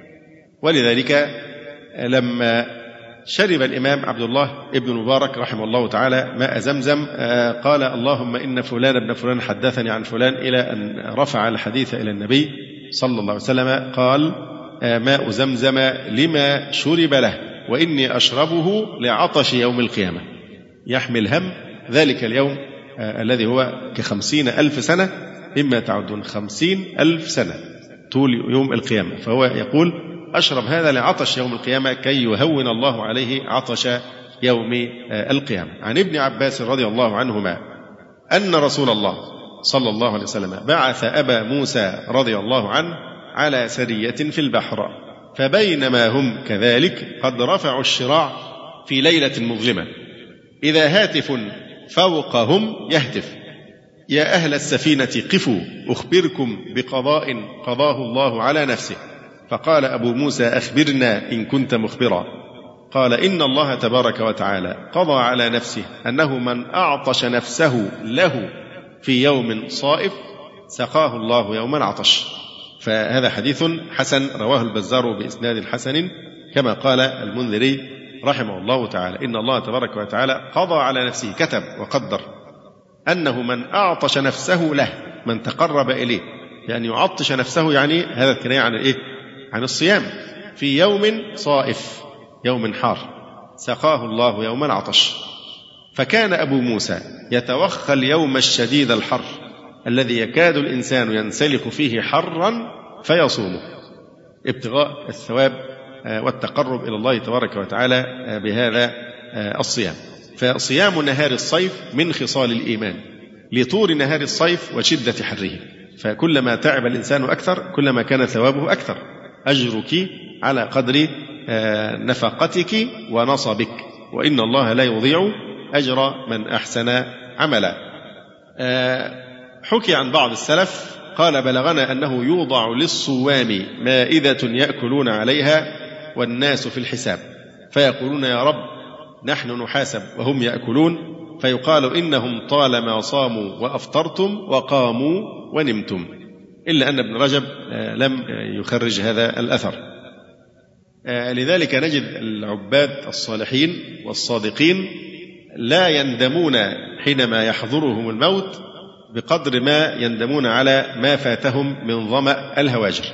ولذلك لما شرب الإمام عبد الله ابن مبارك رحمه الله تعالى ماء زمزم قال اللهم إن فلان ابن فلان حدثني عن فلان إلى أن رفع الحديث إلى النبي صلى الله عليه وسلم قال ماء زمزم لما شرب له وإني أشربه لعطش يوم القيامة. يحمل هم ذلك اليوم الذي هو كخمسين ألف سنة إما تعدون خمسين ألف سنة طول يوم القيامة. فهو يقول أشرب هذا لعطش يوم القيامة كي يهون الله عليه عطش يوم القيامة. عن ابن عباس رضي الله عنهما أن رسول الله صلى الله عليه وسلم بعث أبا موسى رضي الله عنه على سرية في البحر، فبينما هم كذلك قد رفعوا الشراع في ليلة مظلمة إذا هاتف فوقهم يهتف يا أهل السفينة قفوا أخبركم بقضاء قضاه الله على نفسه. فقال أبو موسى أخبرنا إن كنت مخبرا. قال إن الله تبارك وتعالى قضى على نفسه أنه من أعطش نفسه له في يوم صائف سقاه الله يوم العطش. فهذا حديث حسن رواه البزار بإسناد حسن كما قال المنذري رحمه الله تعالى. إن الله تبارك وتعالى قضى على نفسه، كتب وقدر، أنه من أعطش نفسه له، من تقرب إليه، يعني يعطش نفسه، يعني هذا الكناية عن إيه؟ عن الصيام، في يوم صائف، يوم حار، سقاه الله يوم العطش. فكان أبو موسى يتوخى اليوم الشديد الحر الذي يكاد الإنسان ينسلخ فيه حرا فيصومه، ابتغاء الثواب والتقرب إلى الله تبارك وتعالى بهذا الصيام. فصيام نهار الصيف من خصال الإيمان لطول نهار الصيف وشدة حره، فكلما تعب الإنسان أكثر كلما كان ثوابه أكثر، أجرك على قدر نفقتك ونصبك، وإن الله لا يضيع أجر من أحسن عملا. حكي عن بعض السلف قال بلغنا أنه يوضع للصوام مائدة يأكلون عليها والناس في الحساب، فيقولون يا رب نحن نحاسب وهم يأكلون، فيقال إنهم طالما صاموا وأفطرتم وقاموا ونمتم، إلا أن ابن رجب لم يخرج هذا الأثر. لذلك نجد العباد الصالحين والصادقين لا يندمون حينما يحضرهم الموت بقدر ما يندمون على ما فاتهم من ظمأ الهواجر.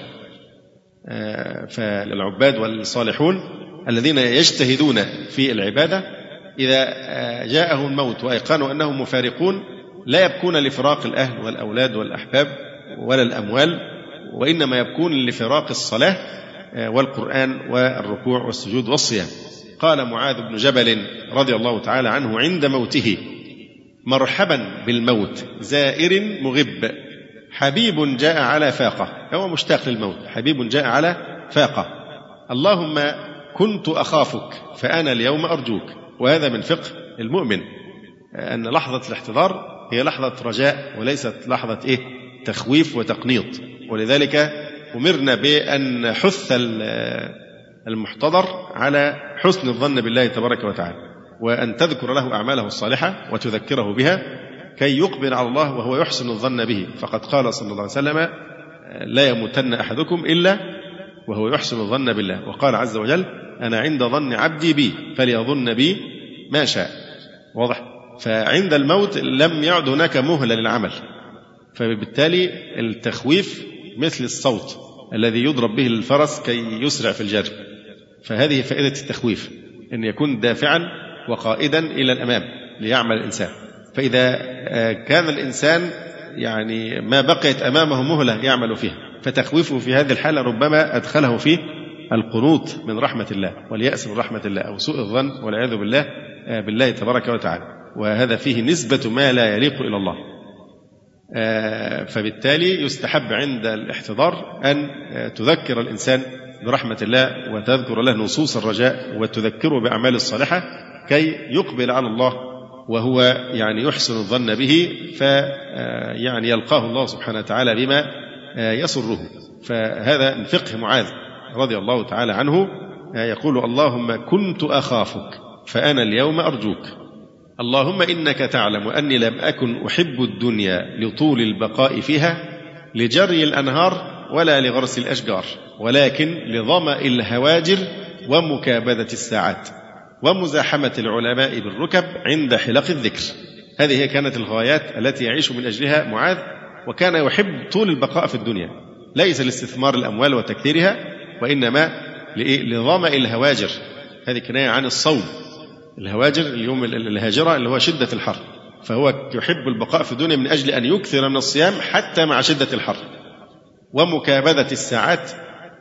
فالعباد والصالحون الذين يجتهدون في العبادة إذا جاءهم الموت وأيقنوا أنهم مفارقون لا يبكون لفراق الأهل والأولاد والأحباب ولا الأموال، وإنما يبكون لفراق الصلاة والقرآن والركوع والسجود والصيام. قال معاذ بن جبل رضي الله تعالى عنه عند موته: مرحبا بالموت زائر مغب، حبيب جاء على فاقة. هو مشتاق للموت، حبيب جاء على فاقة. اللهم كنت أخافك فأنا اليوم أرجوك. وهذا من فقه المؤمن، أن لحظة الاحتضار هي لحظة رجاء وليست لحظة إيه؟ تخويف وتقنيط. ولذلك أمرنا بأن نحث المحتضر على حسن الظن بالله تبارك وتعالى، وأن تذكر له أعماله الصالحة وتذكره بها كي يقبل على الله وهو يحسن الظن به. فقد قال صلى الله عليه وسلم: لا يموتن أحدكم إلا وهو يحسن الظن بالله. وقال عز وجل: أنا عند ظن عبدي بي فليظن بي ما شاء. واضح؟ فعند الموت لم يعد هناك مهلة للعمل، فبالتالي التخويف مثل الصوت الذي يضرب به الفرس كي يسرع في الجري. فهذه فائدة التخويف، أن يكون دافعا وقائدا إلى الأمام ليعمل الإنسان. فإذا كان الإنسان يعني ما بقيت أمامه مهلة يعمل فيها، فتخويفه في هذه الحالة ربما أدخله في القنوط من رحمة الله واليأس من رحمة الله أو سوء الظن والعياذ بالله بالله تبارك وتعالى، وهذا فيه نسبة ما لا يليق إلى الله. فبالتالي يستحب عند الاحتضار أن تذكر الإنسان برحمة الله وتذكر له نصوص الرجاء وتذكره بأعمال الصالحة كي يقبل على الله وهو يعني يحسن الظن به، فيعني يلقاه الله سبحانه وتعالى بما يسره. فهذا من فقه معاذ رضي الله تعالى عنه، يقول: اللهم كنت أخافك فأنا اليوم أرجوك. اللهم إنك تعلم أني لم أكن أحب الدنيا لطول البقاء فيها لجري الأنهار ولا لغرس الأشجار، ولكن لظمأ الهواجر ومكابدة الساعات ومزاحمة العلماء بالركب عند حلق الذكر. هذه هي كانت الغايات التي يعيش من أجلها معاذ، وكان يحب طول البقاء في الدنيا، ليس لاستثمار الأموال وتكثيرها، وإنما لظمأ الهواجر. هذه كناية عن الصوم. الهواجر اليوم الهاجرة اللي هو شدة الحر، فهو يحب البقاء في الدنيا من أجل أن يكثر من الصيام حتى مع شدة الحر، ومكابدة الساعات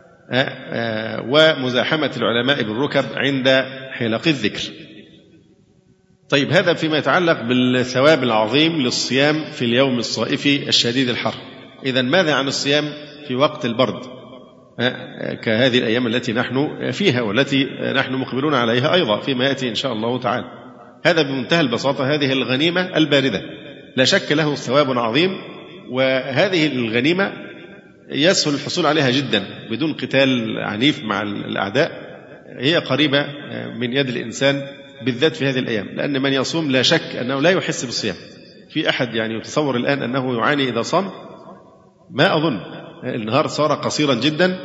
ومزاحمة العلماء بالركب عند حلق الذكر. طيب، هذا فيما يتعلق بالثواب العظيم للصيام في اليوم الصائف الشديد الحر. إذن ماذا عن الصيام في وقت البرد كهذه الأيام التي نحن فيها والتي نحن مقبلون عليها أيضا فيما يأتي إن شاء الله تعالى؟ هذا بمنتهى البساطة هذه الغنيمة الباردة لا شك له ثواب عظيم، وهذه الغنيمة يسهل الحصول عليها جدا بدون قتال عنيف مع الأعداء، هي قريبة من يد الإنسان بالذات في هذه الأيام، لأن من يصوم لا شك أنه لا يحس بالصيام. في أحد يعني يتصور الآن أنه يعاني إذا صام؟ ما أظن. النهار صار قصيرا جدا،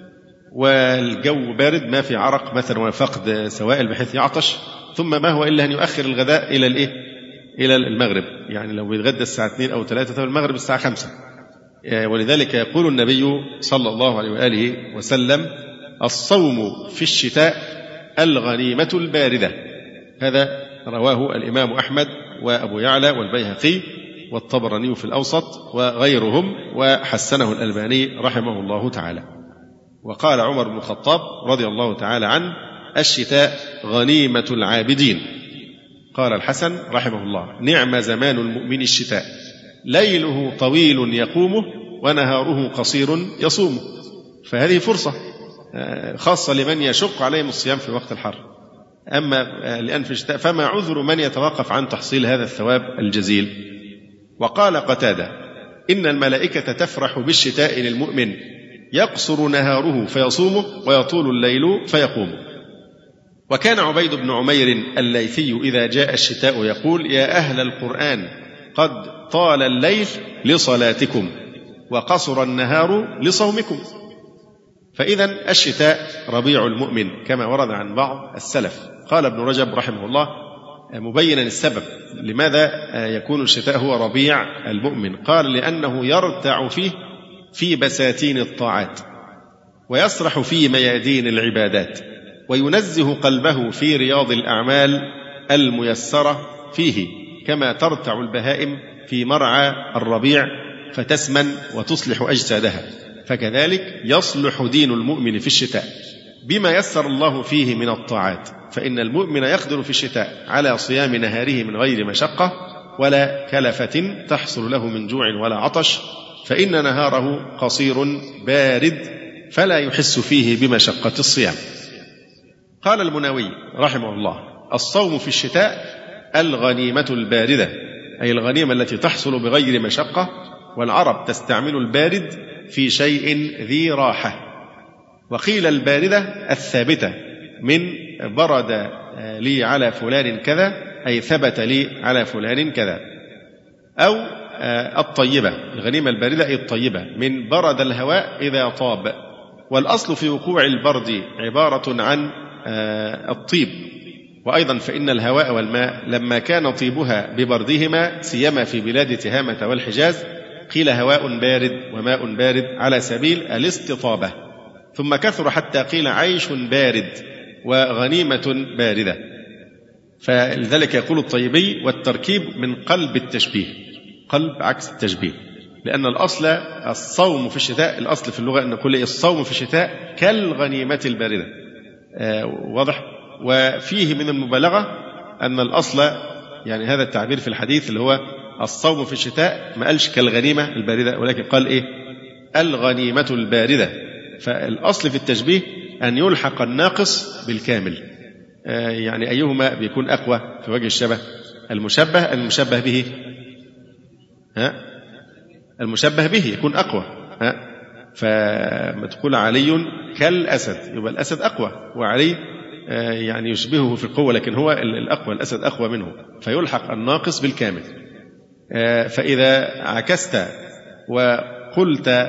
والجو بارد، ما في عرق مثلا وفقد سوائل بحيث يعطش، ثم ما هو إلا أن يؤخر الغداء إلى الإيه؟ إلى المغرب. يعني لو بيتغدى الساعة اثنين أو ثلاثة فالمغرب الساعة خمسة. ولذلك يقول النبي صلى الله عليه وآله وسلم: الصوم في الشتاء الغنيمة الباردة. هذا رواه الإمام أحمد وأبو يعلى والبيهقي والطبراني في الأوسط وغيرهم، وحسنه الألباني رحمه الله تعالى. وقال عمر بن الخطاب رضي الله تعالى عنه: الشتاء غنيمة العابدين. قال الحسن رحمه الله: نعم زمان المؤمن الشتاء، ليله طويل يقومه ونهاره قصير يصومه. فهذه فرصة خاصة لمن يشق عليهم الصيام في وقت الحر. أما لأن في الشتاء فما عذر من يتوقف عن تحصيل هذا الثواب الجزيل. وقال قتادة: إن الملائكة تفرح بالشتاء للمؤمن، يقصر نهاره فيصومه ويطول الليل فيقومه. وكان عبيد بن عمير الليثي إذا جاء الشتاء يقول: يا أهل القرآن قد طال الليل لصلاتكم وقصر النهار لصومكم. فإذا الشتاء ربيع المؤمن كما ورد عن بعض السلف. قال ابن رجب رحمه الله مبينا السبب لماذا يكون الشتاء هو ربيع المؤمن، قال: لأنه يرتع فيه في بساتين الطاعات، ويسرح في ميادين العبادات، وينزه قلبه في رياض الأعمال الميسرة فيه، كما ترتع البهائم في مرعى الربيع فتسمن وتصلح أجسادها، فكذلك يصلح دين المؤمن في الشتاء بما يسر الله فيه من الطاعات. فإن المؤمن يقدر في الشتاء على صيام نهاره من غير مشقة ولا كلفة تحصل له من جوع ولا عطش، فإن نهاره قصير بارد فلا يحس فيه بمشقة الصيام. قال المناوي رحمه الله: الصوم في الشتاء الغنيمة الباردة، أي الغنيمة التي تحصل بغير مشقة، والعرب تستعمل البارد في شيء ذي راحة. وقيل الباردة الثابتة، من برد لي على فلان كذا، أي ثبت لي على فلان كذا. أو الطيبة، الغنيمة الباردة أي الطيبة، من برد الهواء إذا طاب. والأصل في وقوع البرد عبارة عن الطيب. وأيضا فإن الهواء والماء لما كان طيبها ببردهما، سيما في بلاد تهامة والحجاز، قيل هواء بارد وماء بارد على سبيل الاستطابة، ثم كثر حتى قيل عيش بارد وغنيمة باردة. فلذلك يقول الطيبي: والتركيب من قلب التشبيه، قلب عكس التشبيه، لأن الأصل الصوم في الشتاء، الأصل في اللغة أن نقول الصوم في الشتاء كالغنيمة الباردة. آه واضح. وفيه من المبالغة أن الأصل، يعني هذا التعبير في الحديث اللي هو الصوم في الشتاء، ما قالش كالغنيمة الباردة، ولكن قال إيه؟ الغنيمة الباردة. فالأصل في التشبيه أن يلحق الناقص بالكامل. آه يعني أيهما بيكون أقوى في وجه الشبه؟ المشبه المشبه به ها؟ المشبه به يكون أقوى. ها؟ فما تقول علي كالأسد، يبقى الأسد أقوى، وعلي آه يعني يشبهه في القوة، لكن هو الأقوى، الأسد أقوى منه، فيلحق الناقص بالكامل. آه فإذا عكست وقلت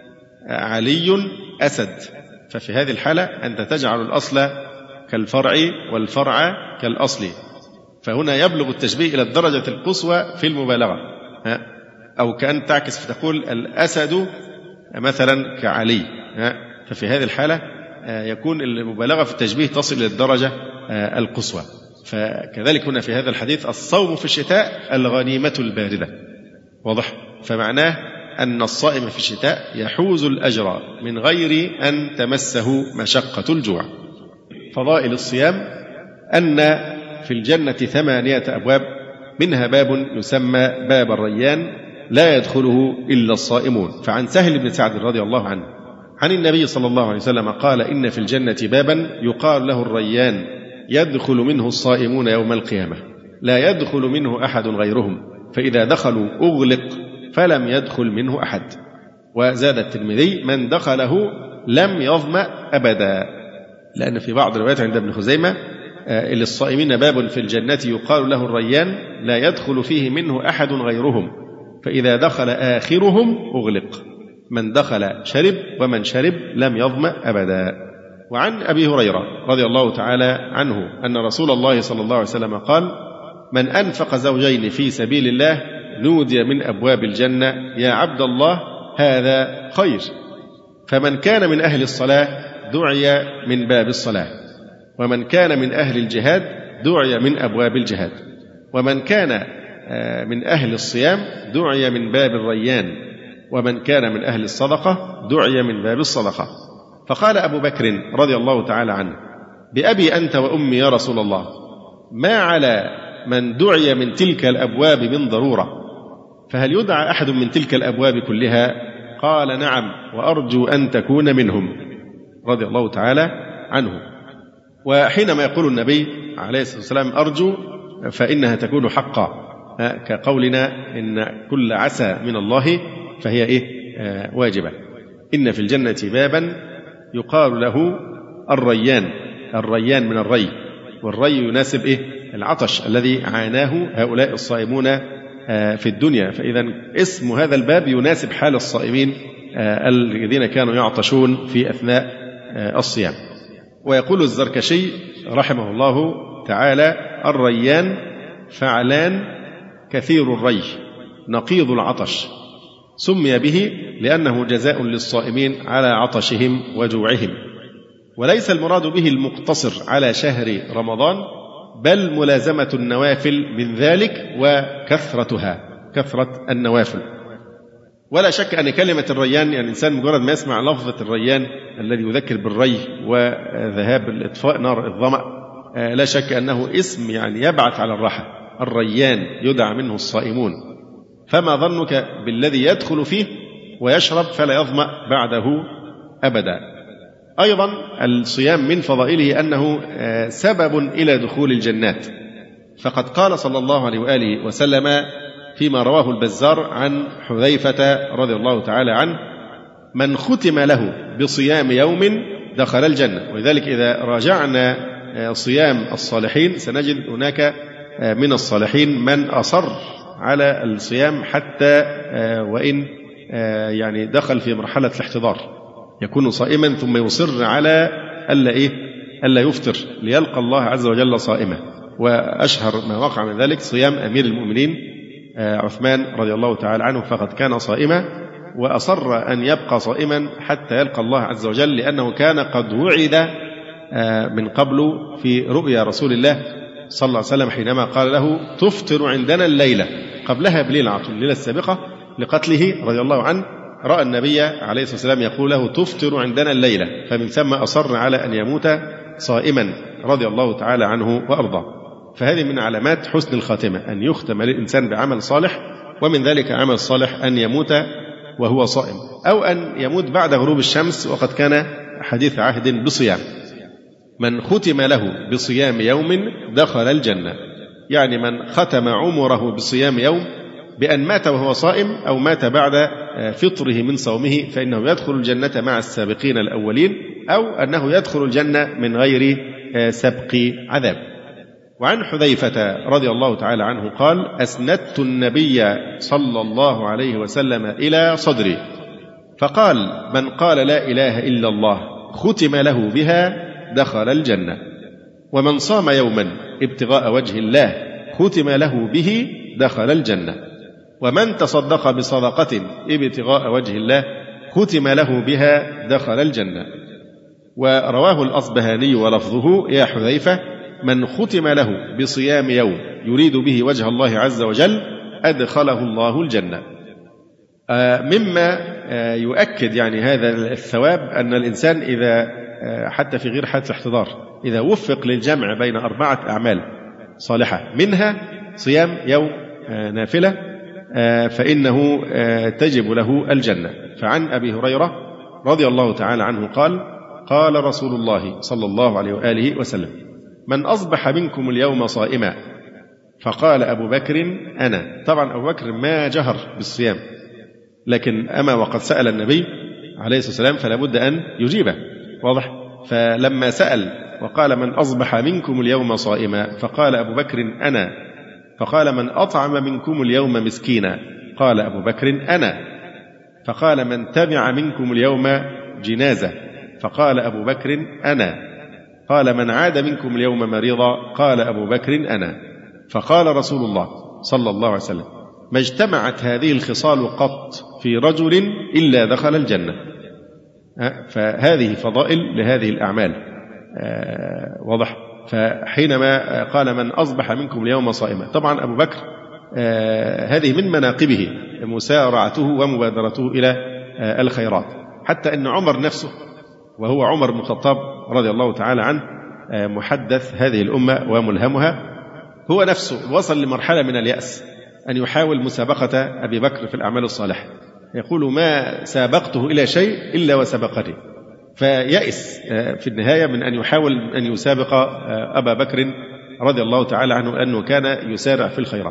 علي أسد، ففي هذه الحالة أنت تجعل الأصل كالفرع والفرع كالأصل، فهنا يبلغ التشبيه إلى الدرجة القصوى في المبالغة. ها؟ أو كأن تعكس فتقول الأسد مثلا كعلي، ها؟ ففي هذه الحالة يكون المبالغة في التشبيه تصل إلى الدرجة القصوى. فكذلك هنا في هذا الحديث الصوم في الشتاء الغنيمة الباردة. واضح؟ فمعناه أن الصائم في الشتاء يحوز الأجر من غير أن تمسه مشقة الجوع. فضائل الصيام أن في الجنة ثمانية أبواب، منها باب يسمى باب الريان لا يدخله إلا الصائمون. فعن سهل بن سعد رضي الله عنه عن النبي صلى الله عليه وسلم قال: إن في الجنة بابا يقال له الريان، يدخل منه الصائمون يوم القيامة، لا يدخل منه أحد غيرهم، فإذا دخلوا أغلق فلم يدخل منه أحد. وزاد الترمذي: من دخله لم يظمأ أبدا. لأن في بعض الروايات عند ابن خزيمة للصائمين باب في الجنة يقال له الريان لا يدخل فيه منه أحد غيرهم، فإذا دخل آخرهم أغلق، من دخل شرب ومن شرب لم يظمأ أبدا. وعن أبي هريرة رضي الله تعالى عنه أن رسول الله صلى الله عليه وسلم قال: من أنفق زوجين في سبيل الله نودي من أبواب الجنة يا عبد الله هذا خير. فمن كان من أهل الصلاة دعي من باب الصلاة، ومن كان من أهل الجهاد دعي من أبواب الجهاد، ومن كان من أهل الصيام دعي من باب الريان، ومن كان من أهل الصدقة دعي من باب الصدقة. فقال أبو بكر رضي الله تعالى عنه: بأبي أنت وأمي يا رسول الله، ما على من دعي من تلك الأبواب من ضرورة، فهل يدعى أحد من تلك الأبواب كلها؟ قال: نعم، وأرجو أن تكون منهم، رضي الله تعالى عنه. وحينما يقول النبي عليه الصلاة والسلام أرجو فإنها تكون حقا، كقولنا إن كل عسى من الله فهي إيه؟ واجبة. إن في الجنة بابا يقال له الريان، الريان من الري، والري يناسب إيه؟ العطش الذي عاناه هؤلاء الصائمون في الدنيا، فإذا اسم هذا الباب يناسب حال الصائمين الذين كانوا يعطشون في أثناء الصيام. ويقول الزركشي رحمه الله تعالى: الريان فعلان كثير الري نقيض العطش، سمي به لأنه جزاء للصائمين على عطشهم وجوعهم، وليس المراد به المقتصر على شهر رمضان، بل ملازمة النوافل من ذلك وكثرتها، كثرة النوافل. ولا شك أن كلمة الريان، يعني الإنسان مجرد ما يسمع لفظة الريان الذي يذكر بالري وذهاب الإطفاء نار الظمأ، لا شك أنه اسم يعني يبعث على الراحة. الريان يدعى منه الصائمون، فما ظنك بالذي يدخل فيه ويشرب فلا يظمأ بعده أبدا. أيضا الصيام من فضائله أنه سبب إلى دخول الجنات، فقد قال صلى الله عليه وآله وسلم فيما رواه البزار عن حذيفة رضي الله تعالى عنه: من ختم له بصيام يوم دخل الجنة. ولذلك إذا راجعنا صيام الصالحين سنجد هناك من الصالحين من أصر على الصيام حتى وإن يعني دخل في مرحلة الاحتضار، يكون صائما ثم يصر على ألا إيه ألا يفطر ليلقى الله عز وجل صائما. وأشهر ما وقع من ذلك صيام أمير المؤمنين عثمان رضي الله تعالى عنه، فقد كان صائما وأصر أن يبقى صائما حتى يلقى الله عز وجل، لأنه كان قد وعد من قبل في رؤيا رسول الله صلى الله عليه وسلم حينما قال له: تفطر عندنا الليلة، قبلها بليلة عطل الليلة السابقة لقتله رضي الله عنه، رأى النبي عليه الصلاة والسلام يقول له: تفطر عندنا الليلة، فمن ثم أصر على أن يموت صائما رضي الله تعالى عنه وأرضاه. فهذه من علامات حسن الخاتمة، أن يختم للإنسان بعمل صالح، ومن ذلك عمل الصالح أن يموت وهو صائم، أو أن يموت بعد غروب الشمس وقد كان حديث عهد بصيام. من ختم له بصيام يوم دخل الجنة، يعني من ختم عمره بصيام يوم بأن مات وهو صائم أو مات بعد فطره من صومه، فإنه يدخل الجنة مع السابقين الأولين، أو أنه يدخل الجنة من غير سبق عذاب. وعن حذيفة رضي الله تعالى عنه قال: أسندت النبي صلى الله عليه وسلم إلى صدري فقال: من قال لا إله إلا الله ختم له بها دخل الجنة، ومن صام يوما ابتغاء وجه الله ختم له به دخل الجنة، ومن تصدق بصدقة ابتغاء وجه الله ختم له بها دخل الجنة. ورواه الأصبهاني ولفظه: يا حذيفة، من ختم له بصيام يوم يريد به وجه الله عز وجل أدخله الله الجنة. مما يؤكد يعني هذا الثواب أن الإنسان إذا حتى في غير حالة الاحتضار إذا وفق للجمع بين أربعة أعمال صالحة منها صيام يوم نافلة فإنه تجب له الجنة. فعن أبي هريرة رضي الله تعالى عنه قال: قال رسول الله صلى الله عليه وآله وسلم: من أصبح منكم اليوم صائما؟ فقال أبو بكر: أنا. طبعا أبو بكر ما جهر بالصيام، لكن أما وقد سأل النبي عليه الصلاة والسلام فلا بد أن يجيبه، واضح؟ فلما سأل وقال من أصبح منكم اليوم صائما فقال أبو بكر أنا، فقال من أطعم منكم اليوم مسكينا قال أبو بكر أنا، فقال من تبع منكم اليوم جنازة فقال أبو بكر أنا، قال من عاد منكم اليوم مريضا قال أبو بكر أنا. فقال رسول الله صلى الله عليه وسلم ما اجتمعت هذه الخصال قط في رجل إلا دخل الجنة. فهذه فضائل لهذه الأعمال واضح. فحينما قال من أصبح منكم اليوم صائما، طبعا أبو بكر هذه من مناقبه مسارعته ومبادرته إلى الخيرات، حتى أن عمر نفسه وهو عمر بن الخطاب رضي الله تعالى عنه محدث هذه الأمة وملهمها، هو نفسه وصل لمرحلة من اليأس أن يحاول مسابقة أبي بكر في الأعمال الصالحة، يقول ما سابقته إلى شيء إلا وسبقني، فيأس في النهاية من أن يحاول أن يسابق أبا بكر رضي الله تعالى عنه لأنه كان يسارع في الخيرات.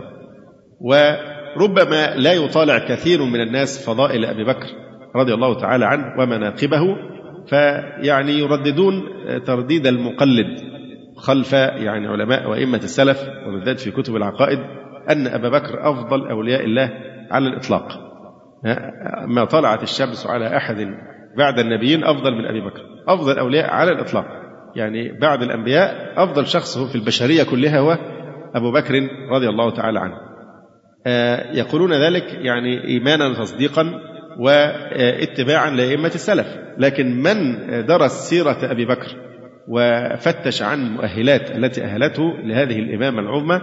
وربما لا يطالع كثير من الناس فضائل أبي بكر رضي الله تعالى عنه ومناقبه، فيعني يرددون ترديد المقلد خلف يعني علماء وأئمة السلف وبالذات في كتب العقائد أن أبا بكر أفضل أولياء الله على الإطلاق، ما طلعت الشمس على أحد بعد النبيين أفضل من أبي بكر، أفضل أولياء على الإطلاق، يعني بعد الأنبياء أفضل شخص في البشرية كلها هو أبو بكر رضي الله تعالى عنه. يقولون ذلك يعني إيمانا تصديقا واتباعا لأئمة السلف، لكن من درس سيرة أبي بكر وفتش عن المؤهلات التي أهلته لهذه الإمامة العظمى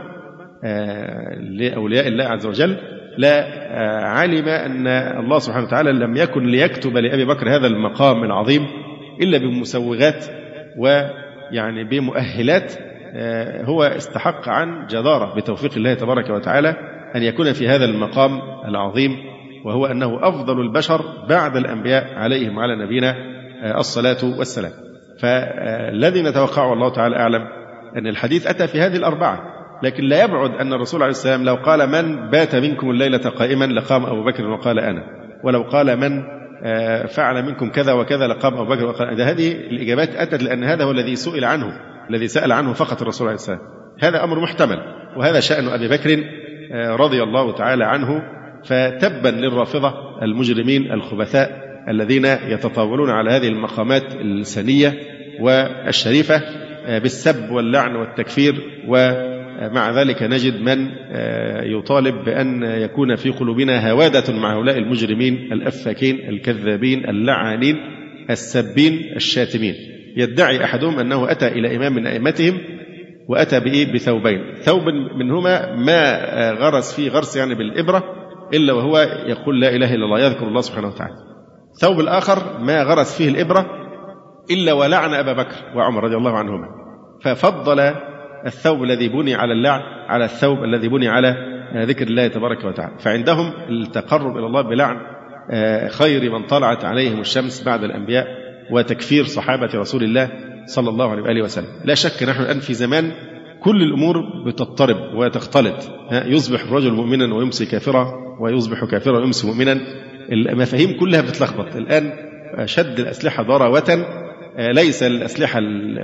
لأولياء الله عز وجل لا علم أن الله سبحانه وتعالى لم يكن ليكتب لأبي بكر هذا المقام العظيم إلا بمسوغات ويعني بمؤهلات هو استحق عن جدارة بتوفيق الله تبارك وتعالى أن يكون في هذا المقام العظيم، وهو أنه أفضل البشر بعد الأنبياء عليهم وعلى نبينا الصلاة والسلام. فالذي نتوقعه الله تعالى أعلم أن الحديث أتى في هذه الأربعة، لكن لا يبعد أن الرسول عليه السلام لو قال من بات منكم الليلة قائما لقام أبو بكر وقال أنا، ولو قال من فعل منكم كذا وكذا لقام أبو بكر وقال أنا. هذه الإجابات أتت لأن هذا هو الذي سئل عنه، الذي سأل عنه فقط الرسول عليه السلام، هذا أمر محتمل، وهذا شأن أبي بكر رضي الله تعالى عنه. فتبا للرافضة المجرمين الخبثاء الذين يتطاولون على هذه المقامات السنية والشريفة بالسب واللعن والتكفير، ومع ذلك نجد من يطالب بأن يكون في قلوبنا هوادة مع هؤلاء المجرمين الأفاكين الكذابين اللعانين السبين الشاتمين. يدعي أحدهم أنه أتى إلى إمام من أئمتهم وأتى بإيه بثوبين، ثوب منهما ما غرس فيه غرس يعني بالإبرة إلا وهو يقول لا إله إلا الله يذكر الله سبحانه وتعالى، ثوب الآخر ما غرس فيه الإبرة إلا ولعن أبا بكر وعمر رضي الله عنهما، ففضل الثوب الذي بني على اللعن على الثوب الذي بني على ذكر الله تبارك وتعالى. فعندهم التقرب إلى الله بلعن خير من طلعت عليهم الشمس بعد الأنبياء وتكفير صحابة رسول الله صلى الله عليه وآله وسلم. لا شك نحن الآن في زمان كل الأمور بتضطرب وتختلط، يصبح الرجل مؤمنا ويمسي كافرا ويصبح كافرا ويمسي مؤمنا، المفاهيم كلها بتتلخبط الآن. شد الأسلحة ضراوة، ليس الأسلحة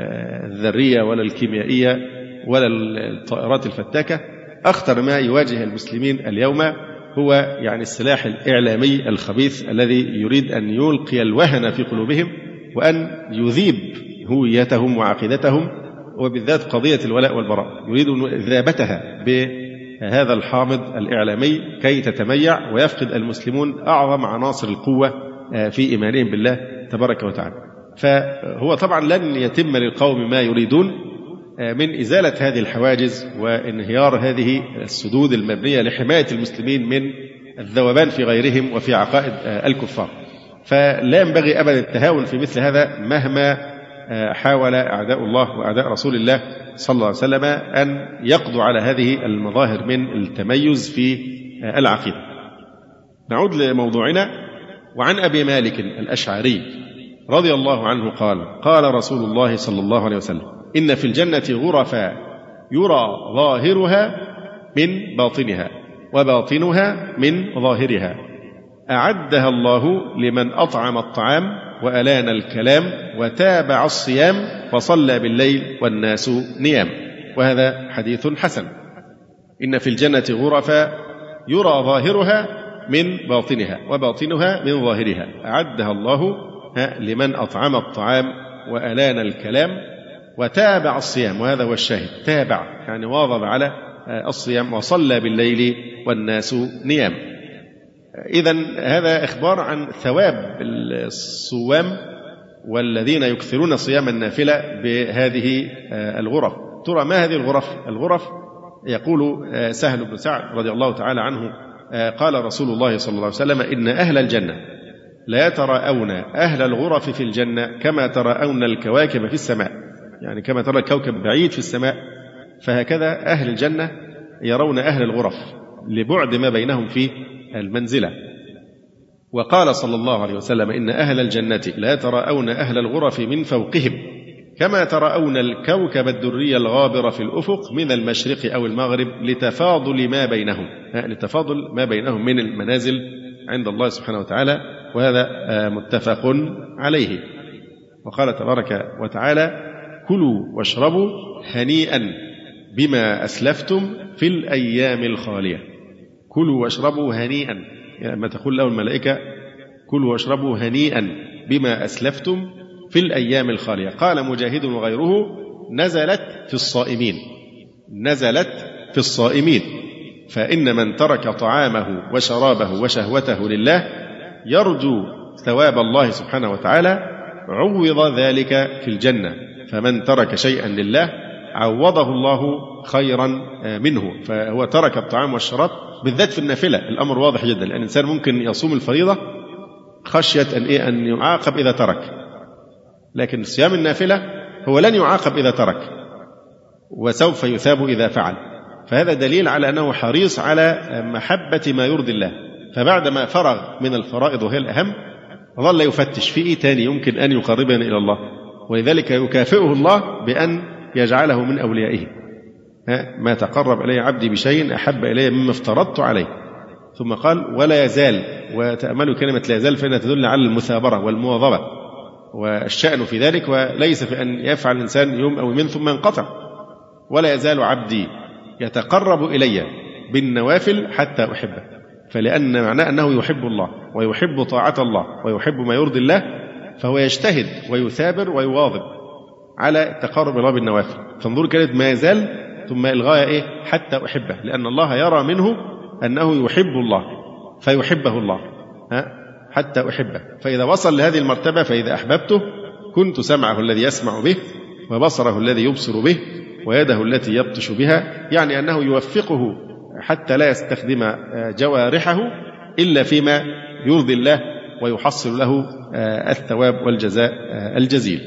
الذرية ولا الكيميائية ولا الطائرات الفتاكة، أخطر ما يواجه المسلمين اليوم هو يعني السلاح الإعلامي الخبيث الذي يريد أن يلقي الوهن في قلوبهم وأن يذيب هويتهم وعقيدتهم، وبالذات قضية الولاء والبراء يريد إذابتها بهذا الحامض الإعلامي كي تتميع ويفقد المسلمون أعظم عناصر القوة في إيمانهم بالله تبارك وتعالى. فهو طبعا لن يتم للقوم ما يريدون من إزالة هذه الحواجز وانهيار هذه السدود المبنية لحماية المسلمين من الذوبان في غيرهم وفي عقائد الكفار. فلا ينبغي أبدا التهاون في مثل هذا مهما حاول أعداء الله وأعداء رسول الله صلى الله عليه وسلم أن يقضوا على هذه المظاهر من التميز في العقيدة. نعود لموضوعنا. وعن أبي مالك الأشعري رضي الله عنه قال قال رسول الله صلى الله عليه وسلم إن في الجنة غرفا يرى ظاهرها من باطنها وباطنها من ظاهرها أعدها الله لمن أطعم الطعام وألان الكلام وتابع الصيام وصلى بالليل والناس نيام. وهذا حديث حسن. إن في الجنة غرفا يرى ظاهرها من باطنها وباطنها من ظاهرها أعدها الله لمن أطعم الطعام وألان الكلام وتابع الصيام. وهذا هو الشاهد، تابع يعني واظب على الصيام وصلى بالليل والناس نيام. إذن هذا إخبار عن ثواب الصوام والذين يكثرون صيام النافلة بهذه الغرف. ترى ما هذه الغرف؟ الغرف يقول سهل بن سعد رضي الله تعالى عنه قال رسول الله صلى الله عليه وسلم إن أهل الجنة لا يتراءون أهل الغرف في الجنة كما تراءون الكواكب في السماء، يعني كما ترى الكوكب بعيد في السماء فهكذا أهل الجنة يرون أهل الغرف لبعد ما بينهم في المنزلة. وقال صلى الله عليه وسلم إن أهل الجنة لا يتراءون أهل الغرف من فوقهم كما تراءون الكوكب الدري الغابر في الأفق من المشرق أو المغرب لتفاضل ما بينهم، لتفاضل ما بينهم من المنازل عند الله سبحانه وتعالى. وهذا متفق عليه. وقال تبارك وتعالى كلوا واشربوا هنيئا بما أسلفتم في الأيام الخالية. كلوا واشربوا هنيئا، يعني لما تقول له الملائكة كلوا واشربوا هنيئا بما أسلفتم في الأيام الخالية. قال مجاهد وغيره نزلت في الصائمين، نزلت في الصائمين، فإن من ترك طعامه وشرابه وشهوته لله يرجو ثواب الله سبحانه وتعالى عوض ذلك في الجنة، فمن ترك شيئا لله عوضه الله خيرا منه. فهو ترك الطعام والشراب بالذات في النافلة. الأمر واضح جدا، لأن الإنسان ممكن يصوم الفريضة خشية أن, إيه أن يعاقب إذا ترك، لكن صيام النافلة هو لن يعاقب إذا ترك وسوف يثاب إذا فعل. فهذا دليل على أنه حريص على محبة ما يرضي الله. فبعدما فرغ من الفرائض وهي الأهم ظل يفتش في إيه تاني يمكن أن يقربنا إلى الله، ولذلك يكافئه الله بأن يجعله من أوليائه. ما تقرب إلي عبدي بشيء أحب إلي مما افترضت عليه. ثم قال ولا يزال، وتأملوا كلمة لا يزال فإنها تدل على المثابرة والمواظبة، والشأن في ذلك وليس في أن يفعل الإنسان يوم أو يومين ثم ينقطع. ولا يزال عبدي يتقرب إلي بالنوافل حتى أحبه، فلأن معناه أنه يحب الله ويحب طاعة الله ويحب ما يرضي الله، فهو يجتهد ويثابر ويواظب على التقرب إلى الله بالنوافل. فانظر كلمة ما يزال ثم الغاية إيه؟ حتى أحبه، لأن الله يرى منه أنه يحب الله فيحبه الله ها؟ حتى أحبه. فإذا وصل لهذه المرتبة فإذا أحببته كنت سمعه الذي يسمع به وبصره الذي يبصر به ويده التي يبطش بها، يعني أنه يوفقه حتى لا يستخدم جوارحه إلا فيما يرضي الله ويحصل له الثواب والجزاء الجزيل.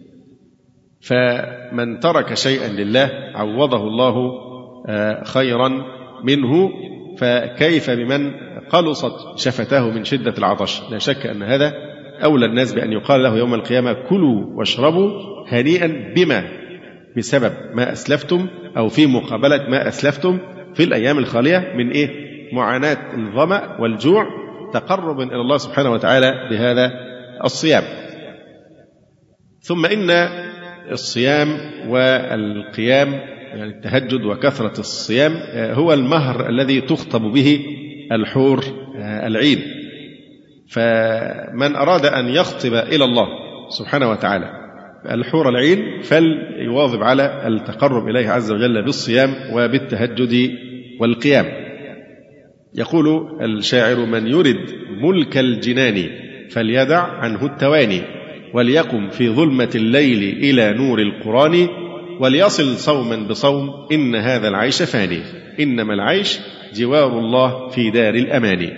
فمن ترك شيئا لله عوضه الله خيرا منه، فكيف بمن قلصت شفتاه من شدة العطش؟ لا شك أن هذا أولى الناس بأن يقال له يوم القيامة كلوا واشربوا هنيئا بما بسبب ما أسلفتم أو في مقابلة ما أسلفتم في الأيام الخالية من إيه؟ معاناة الظمأ والجوع تقربا إلى الله سبحانه وتعالى بهذا الصيام. ثم إن الصيام والقيام يعني التهجد وكثرة الصيام هو المهر الذي تخطب به الحور العين. فمن أراد أن يخطب إلى الله سبحانه وتعالى الحور العين فليواظب على التقرب إليه عز وجل بالصيام وبالتهجد والقيام. يقول الشاعر من يرد ملك الجنان فليدع عنه التواني وليقم في ظلمة الليل إلى نور القرآن وليصل صوما بصوم إن هذا العيش فاني إنما العيش جوار الله في دار الأمان.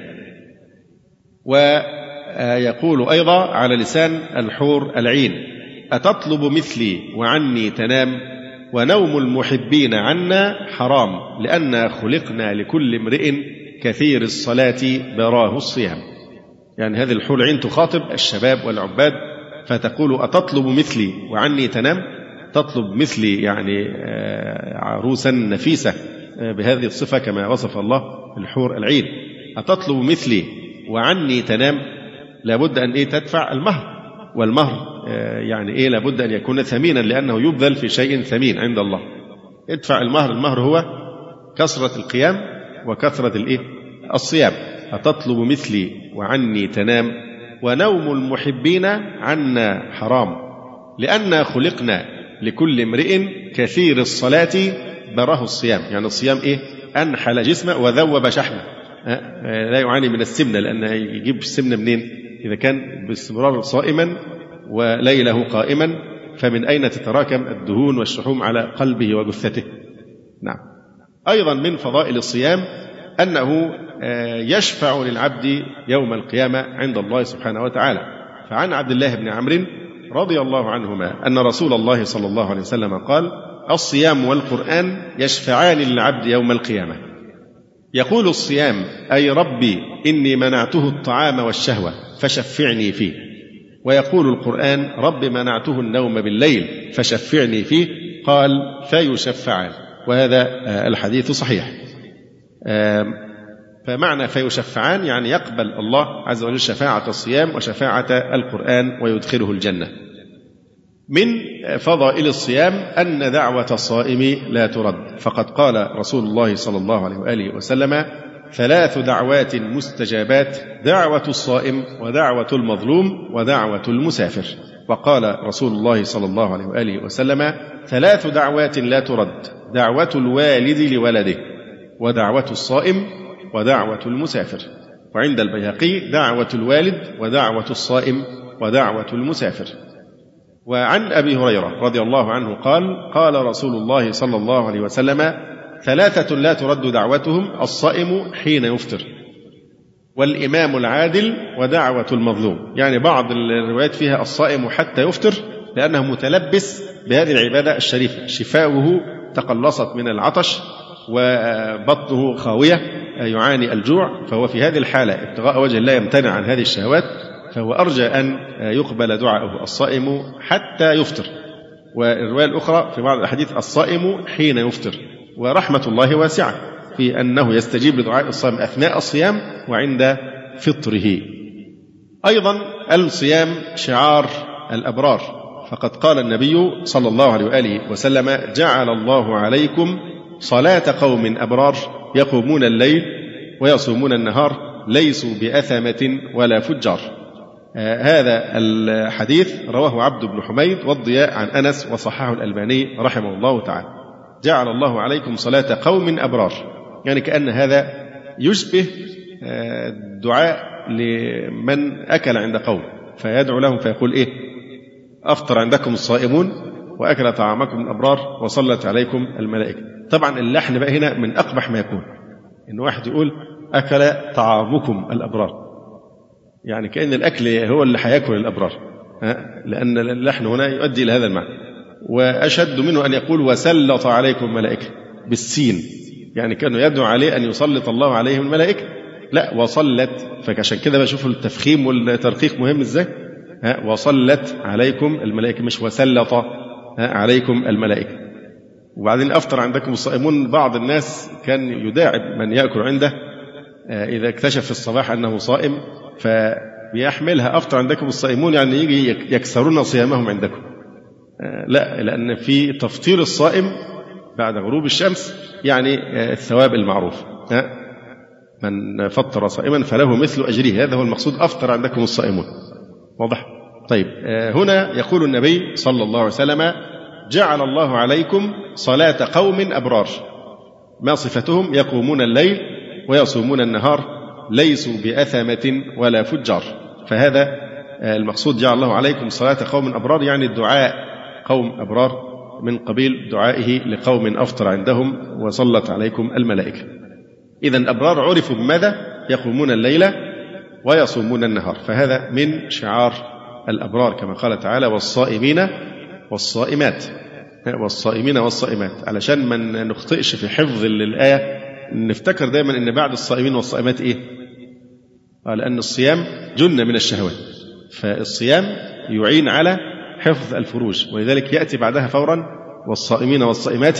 ويقول أيضا على لسان الحور العين أتطلب مثلي وعني تنام ونوم المحبين عنا حرام لأننا خلقنا لكل امرئ كثير الصلاة براه الصيام. يعني هذه الحور العين تخاطب الشباب والعباد فتقول أتطلب مثلي وعني تنام، تطلب مثلي يعني عروسا نفيسة بهذه الصفة كما وصف الله الحور العين. أتطلب مثلي وعني تنام، لابد أن إيه تدفع المهر، والمهر يعني إيه لابد أن يكون ثمينا لأنه يبذل في شيء ثمين عند الله. ادفع المهر، المهر هو كثرة القيام وكثرة الإيه؟ الصيام. أتطلب مثلي وعني تنام ونوم المحبين عنا حرام لأننا خلقنا لكل امرئ كثير الصلاة براه الصيام. يعني الصيام إيه؟ أنحل جسمه وذوب شحمه، لا يعاني من السمنة، لأن يجيب السمنة منين؟ إذا كان باستمرار صائما وليله قائما فمن أين تتراكم الدهون والشحوم على قلبه وجثته؟ نعم. أيضا من فضائل الصيام أنه يشفع للعبد يوم القيامة عند الله سبحانه وتعالى. فعن عبد الله بن عمرو رضي الله عنهما أن رسول الله صلى الله عليه وسلم قال: الصيام والقرآن يشفعان للعبد يوم القيامة. يقول الصيام: أي ربي إني منعته الطعام والشهوة فشفعني فيه. ويقول القرآن: رب منعته النوم بالليل فشفعني فيه. قال: فيشفعان. وهذا الحديث صحيح. فمعنى فيشفعان يعني يقبل الله عز وجل شفاعة الصيام وشفاعة القرآن ويدخله الجنة. من فضائل الصيام أن دعوة الصائم لا ترد، فقد قال رسول الله صلى الله عليه وآله وسلم: ثلاث دعوات مستجابات: دعوة الصائم ودعوة المظلوم ودعوة المسافر. وقال رسول الله صلى الله عليه وآله وسلم: ثلاث دعوات لا ترد: دعوة الوالد لولده ودعوة الصائم ودعوة المسافر. وعند البيهقي: دعوة الوالد ودعوة الصائم ودعوة المسافر. وعن أبي هريرة رضي الله عنه قال: قال رسول الله صلى الله عليه وسلم: ثلاثة لا ترد دعوتهم: الصائم حين يفطر والإمام العادل ودعوة المظلوم. يعني بعض الروايات فيها الصائم حتى يفطر لأنه متلبس بهذه العبادة الشريفة، شفاؤه تقلصت من العطش وبطنه خاوية يعاني الجوع، فهو في هذه الحالة ابتغاء وجه الله يمتنع عن هذه الشهوات، فهو أرجى أن يقبل دعاءه الصائم حتى يفطر. والرواية الأخرى في بعض الأحاديث: الصائم حين يفطر. ورحمة الله واسعة في أنه يستجيب لدعاء الصائم أثناء الصيام وعند فطره. أيضا الصيام شعار الأبرار، فقد قال النبي صلى الله عليه وآله وسلم: جعل الله عليكم صلاة قوم أبرار يقومون الليل ويصومون النهار ليسوا بأثمة ولا فجار. آه هذا الحديث رواه عبد بن حميد والضياء عن أنس وصححه الألباني رحمه الله تعالى. جعل الله عليكم صلاة قوم أبرار، يعني كأن هذا يشبه آه دعاء لمن أكل عند قوم فيدعو لهم فيقول إيه: أفطر عندكم الصائمون وأكل طعامكم الأبرار وصلت عليكم الملائكة. طبعا اللحن بقى هنا من أقبح ما يكون، إن واحد يقول أكل طعامكم الأبرار، يعني كأن الأكل هو اللي هياكل الأبرار، لأن اللحن هنا يؤدي إلى هذا المعنى. وأشد منه أن يقول وسلط عليكم الملائكة بالسين، يعني كانوا يدعو عليه أن يسلط الله عليهم الملائكة، لا وصلت. فعشان كده بشوف التفخيم والترقيق مهم إزاي. وصلت عليكم الملائكة مش وسلط عليكم الملائكة. وبعدين أفطر عندكم الصائمون، بعض الناس كان يداعب من يأكل عنده إذا اكتشف في الصباح أنه صائم فبيحملها أفطر عندكم الصائمون، يعني يجي يكسرون صيامهم عندكم. لا، لأن في تفطير الصائم بعد غروب الشمس يعني الثواب المعروف، من فطر صائما فله مثل أجره، هذا هو المقصود، أفطر عندكم الصائمون. واضح؟ طيب، هنا يقول النبي صلى الله عليه وسلم: جعل الله عليكم صلاة قوم أبرار. ما صفتهم؟ يقومون الليل ويصومون النهار ليسوا بأثمة ولا فجار. فهذا المقصود، جعل الله عليكم صلاة قوم أبرار، يعني الدعاء قوم أبرار من قبيل دعائه لقوم أفطر عندهم وصلت عليكم الملائكة. إذن الأبرار عرفوا بماذا؟ يقومون الليل ويصومون النهار، فهذا من شعار الأبرار كما قال تعالى: والصائمين والصائمات والصائمين والصائمات. علشان ما نخطئش في حفظ الآية، نفتكر دائما أن بعد الصائمين والصائمات إيه؟ لأن الصيام جنة من الشهوات، فالصيام يعين على حفظ الفروج، ولذلك يأتي بعدها فورا: والصائمين والصائمات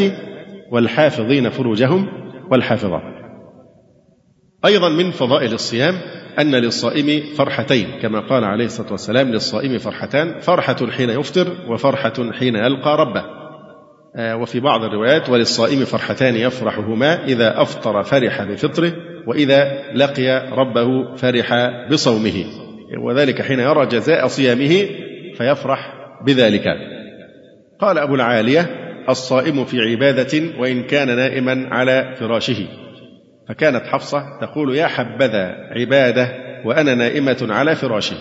والحافظين فروجهم والحافظات. أيضا من فضائل الصيام أن للصائم فرحتين، كما قال عليه الصلاة والسلام: للصائم فرحتان، فرحة حين يفطر وفرحة حين يلقى ربه. وفي بعض الروايات: وللصائم فرحتان يفرحهما، إذا أفطر فرح بفطره، وإذا لقي ربه فرح بصومه، وذلك حين يرى جزاء صيامه فيفرح بذلك. قال أبو العالية: الصائم في عبادة وإن كان نائما على فراشه. فكانت حفصة تقول: يا حبذا عبادة وأنا نائمة على فراشي.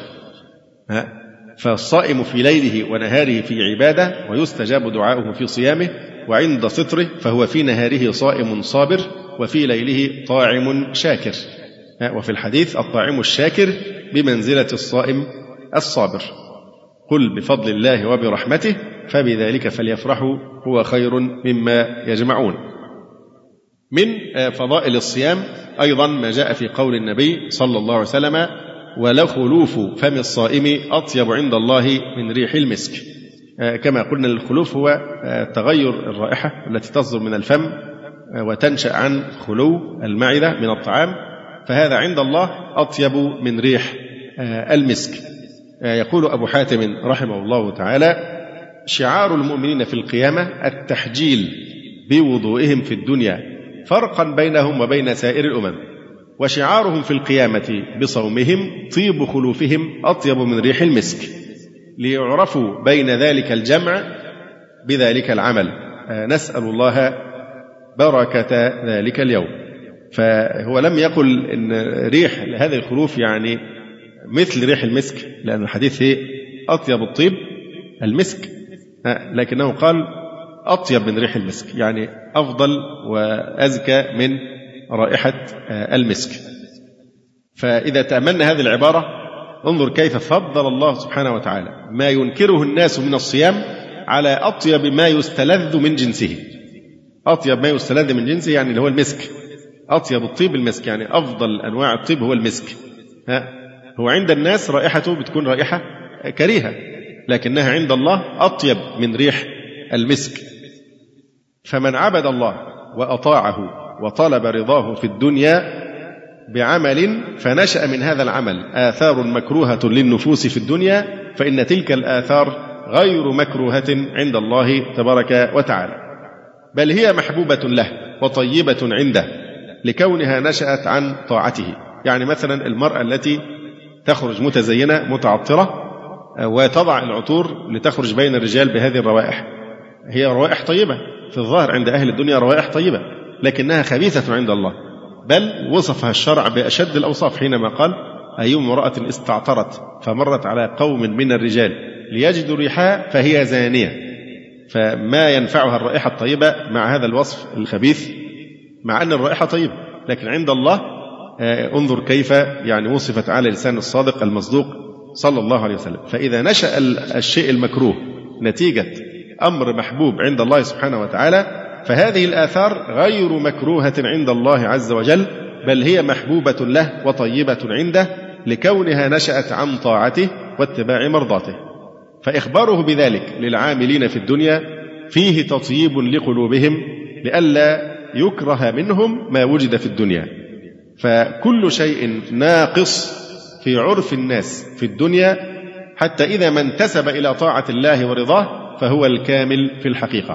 فالصائم في ليله ونهاره في عبادة، ويستجاب دعاؤه في صيامه، وعند فطره فهو في نهاره صائم صابر، وفي ليله طاعم شاكر. وفي الحديث: الطاعم الشاكر بمنزلة الصائم الصابر. قل بفضل الله وبرحمته فبذلك فليفرحوا هو خير مما يجمعون. من فضائل الصيام أيضا ما جاء في قول النبي صلى الله عليه وسلم: ولخلوف فم الصائم أطيب عند الله من ريح المسك. كما قلنا الخلوف هو تغير الرائحة التي تصدر من الفم وتنشأ عن خلو المعدة من الطعام، فهذا عند الله أطيب من ريح المسك. يقول أبو حاتم رحمه الله تعالى: شعار المؤمنين في القيامة التحجيل بوضوئهم في الدنيا فرقا بينهم وبين سائر الأمم، وشعارهم في القيامة بصومهم طيب خلوفهم أطيب من ريح المسك، ليعرفوا بين ذلك الجمع بذلك العمل. نسأل الله بركة ذلك اليوم. فهو لم يقل إن ريح هذه الخلوف يعني مثل ريح المسك، لأن الحديث هي أطيب الطيب المسك، لكنه قال أطيب من ريح المسك، يعني أفضل وأزكى من رائحة المسك. فإذا تأملنا هذه العبارة انظر كيف فضل الله سبحانه وتعالى ما ينكره الناس من الصيام على أطيب ما يستلذ من جنسه. أطيب ما يستلذ من جنسه يعني اللي هو المسك، أطيب الطيب المسك، يعني أفضل أنواع الطيب هو المسك. ها هو عند الناس رائحته بتكون رائحة كريهة، لكنها عند الله أطيب من ريح المسك. فمن عبد الله وأطاعه وطلب رضاه في الدنيا بعمل فنشأ من هذا العمل آثار مكروهة للنفوس في الدنيا، فإن تلك الآثار غير مكروهة عند الله تبارك وتعالى، بل هي محبوبة له وطيبة عنده لكونها نشأت عن طاعته. يعني مثلا المرأة التي تخرج متزينة متعطرة وتضع العطور لتخرج بين الرجال بهذه الروائح، هي روائح طيبة في الظاهر عند أهل الدنيا، روائح طيبة، لكنها خبيثة عند الله، بل وصفها الشرع بأشد الأوصاف حينما قال: أي امرأة استعطرت فمرت على قوم من الرجال ليجدوا ريحها فهي زانية. فما ينفعها الرائحة الطيبة مع هذا الوصف الخبيث، مع أن الرائحة طيبة، لكن عند الله انظر كيف يعني وصفت على لسان الصادق المصدوق صلى الله عليه وسلم. فإذا نشأ الشيء المكروه نتيجة أمر محبوب عند الله سبحانه وتعالى، فهذه الآثار غير مكروهة عند الله عز وجل، بل هي محبوبة له وطيبة عنده لكونها نشأت عن طاعته واتباع مرضاته. فإخباره بذلك للعاملين في الدنيا فيه تطيب لقلوبهم لئلا يكره منهم ما وجد في الدنيا. فكل شيء ناقص في عرف الناس في الدنيا حتى إذا ما انتسب إلى طاعة الله ورضاه فهو الكامل في الحقيقة.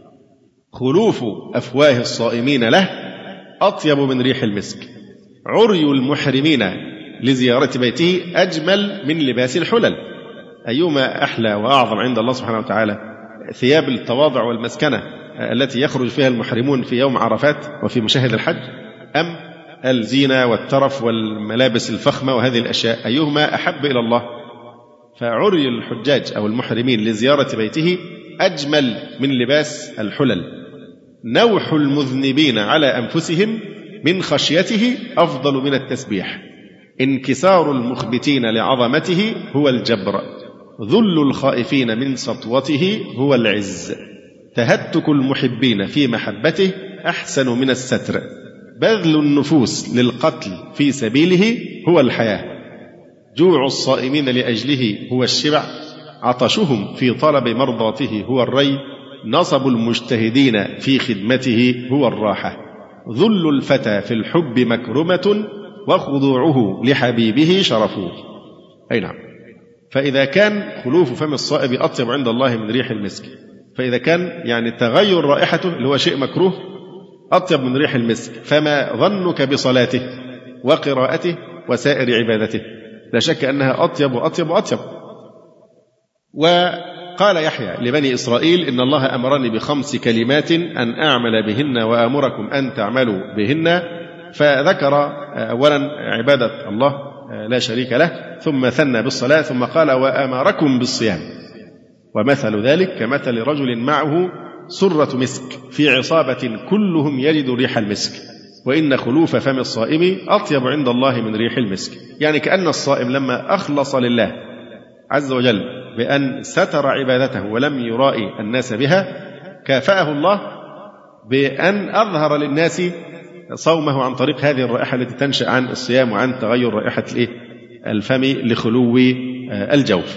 خلوف أفواه الصائمين له أطيب من ريح المسك، عري المحرمين لزيارة بيته أجمل من لباس الحلل. أيما أحلى وأعظم عند الله سبحانه وتعالى، ثياب التواضع والمسكنة التي يخرج فيها المحرمون في يوم عرفات وفي مشاهد الحج، أم الزينة والترف والملابس الفخمة وهذه الأشياء، أيهما أحب إلى الله؟ فعري الحجاج أو المحرمين لزيارة بيته أجمل من لباس الحلل. نوح المذنبين على أنفسهم من خشيته أفضل من التسبيح. انكسار المخبتين لعظمته هو الجبر، ذل الخائفين من سطوته هو العز، تهتك المحبين في محبته أحسن من الستر، بذل النفوس للقتل في سبيله هو الحياة، جوع الصائمين لأجله هو الشبع، عطشهم في طلب مرضاته هو الري، نصب المجتهدين في خدمته هو الراحة، ذل الفتى في الحب مكرمة، وخضوعه لحبيبه شرف. أي نعم. فإذا كان خلوف فم الصائم أطيب عند الله من ريح المسك، فإذا كان يعني تغير رائحته اللي هو شيء مكروه أطيب من ريح المسك، فما ظنك بصلاته وقراءته وسائر عبادته؟ لا شك أنها أطيب وأطيب وأطيب. وقال يحيى لبني إسرائيل: إن الله أمرني بخمس كلمات أن أعمل بهن وأمركم أن تعملوا بهن. فذكر أولا عبادة الله لا شريك له، ثم ثنى بالصلاة، ثم قال: وأمركم بالصيام. ومثل ذلك كمثل رجل معه سرة مسك في عصابة كلهم يجد ريح المسك، وإن خلوف فم الصائم أطيب عند الله من ريح المسك. يعني كأن الصائم لما أخلص لله عز وجل بأن ستر عبادته ولم يرائي الناس بها، كافأه الله بأن أظهر للناس صومه عن طريق هذه الرائحة التي تنشأ عن الصيام وعن تغير رائحة الفم لخلو الجوف.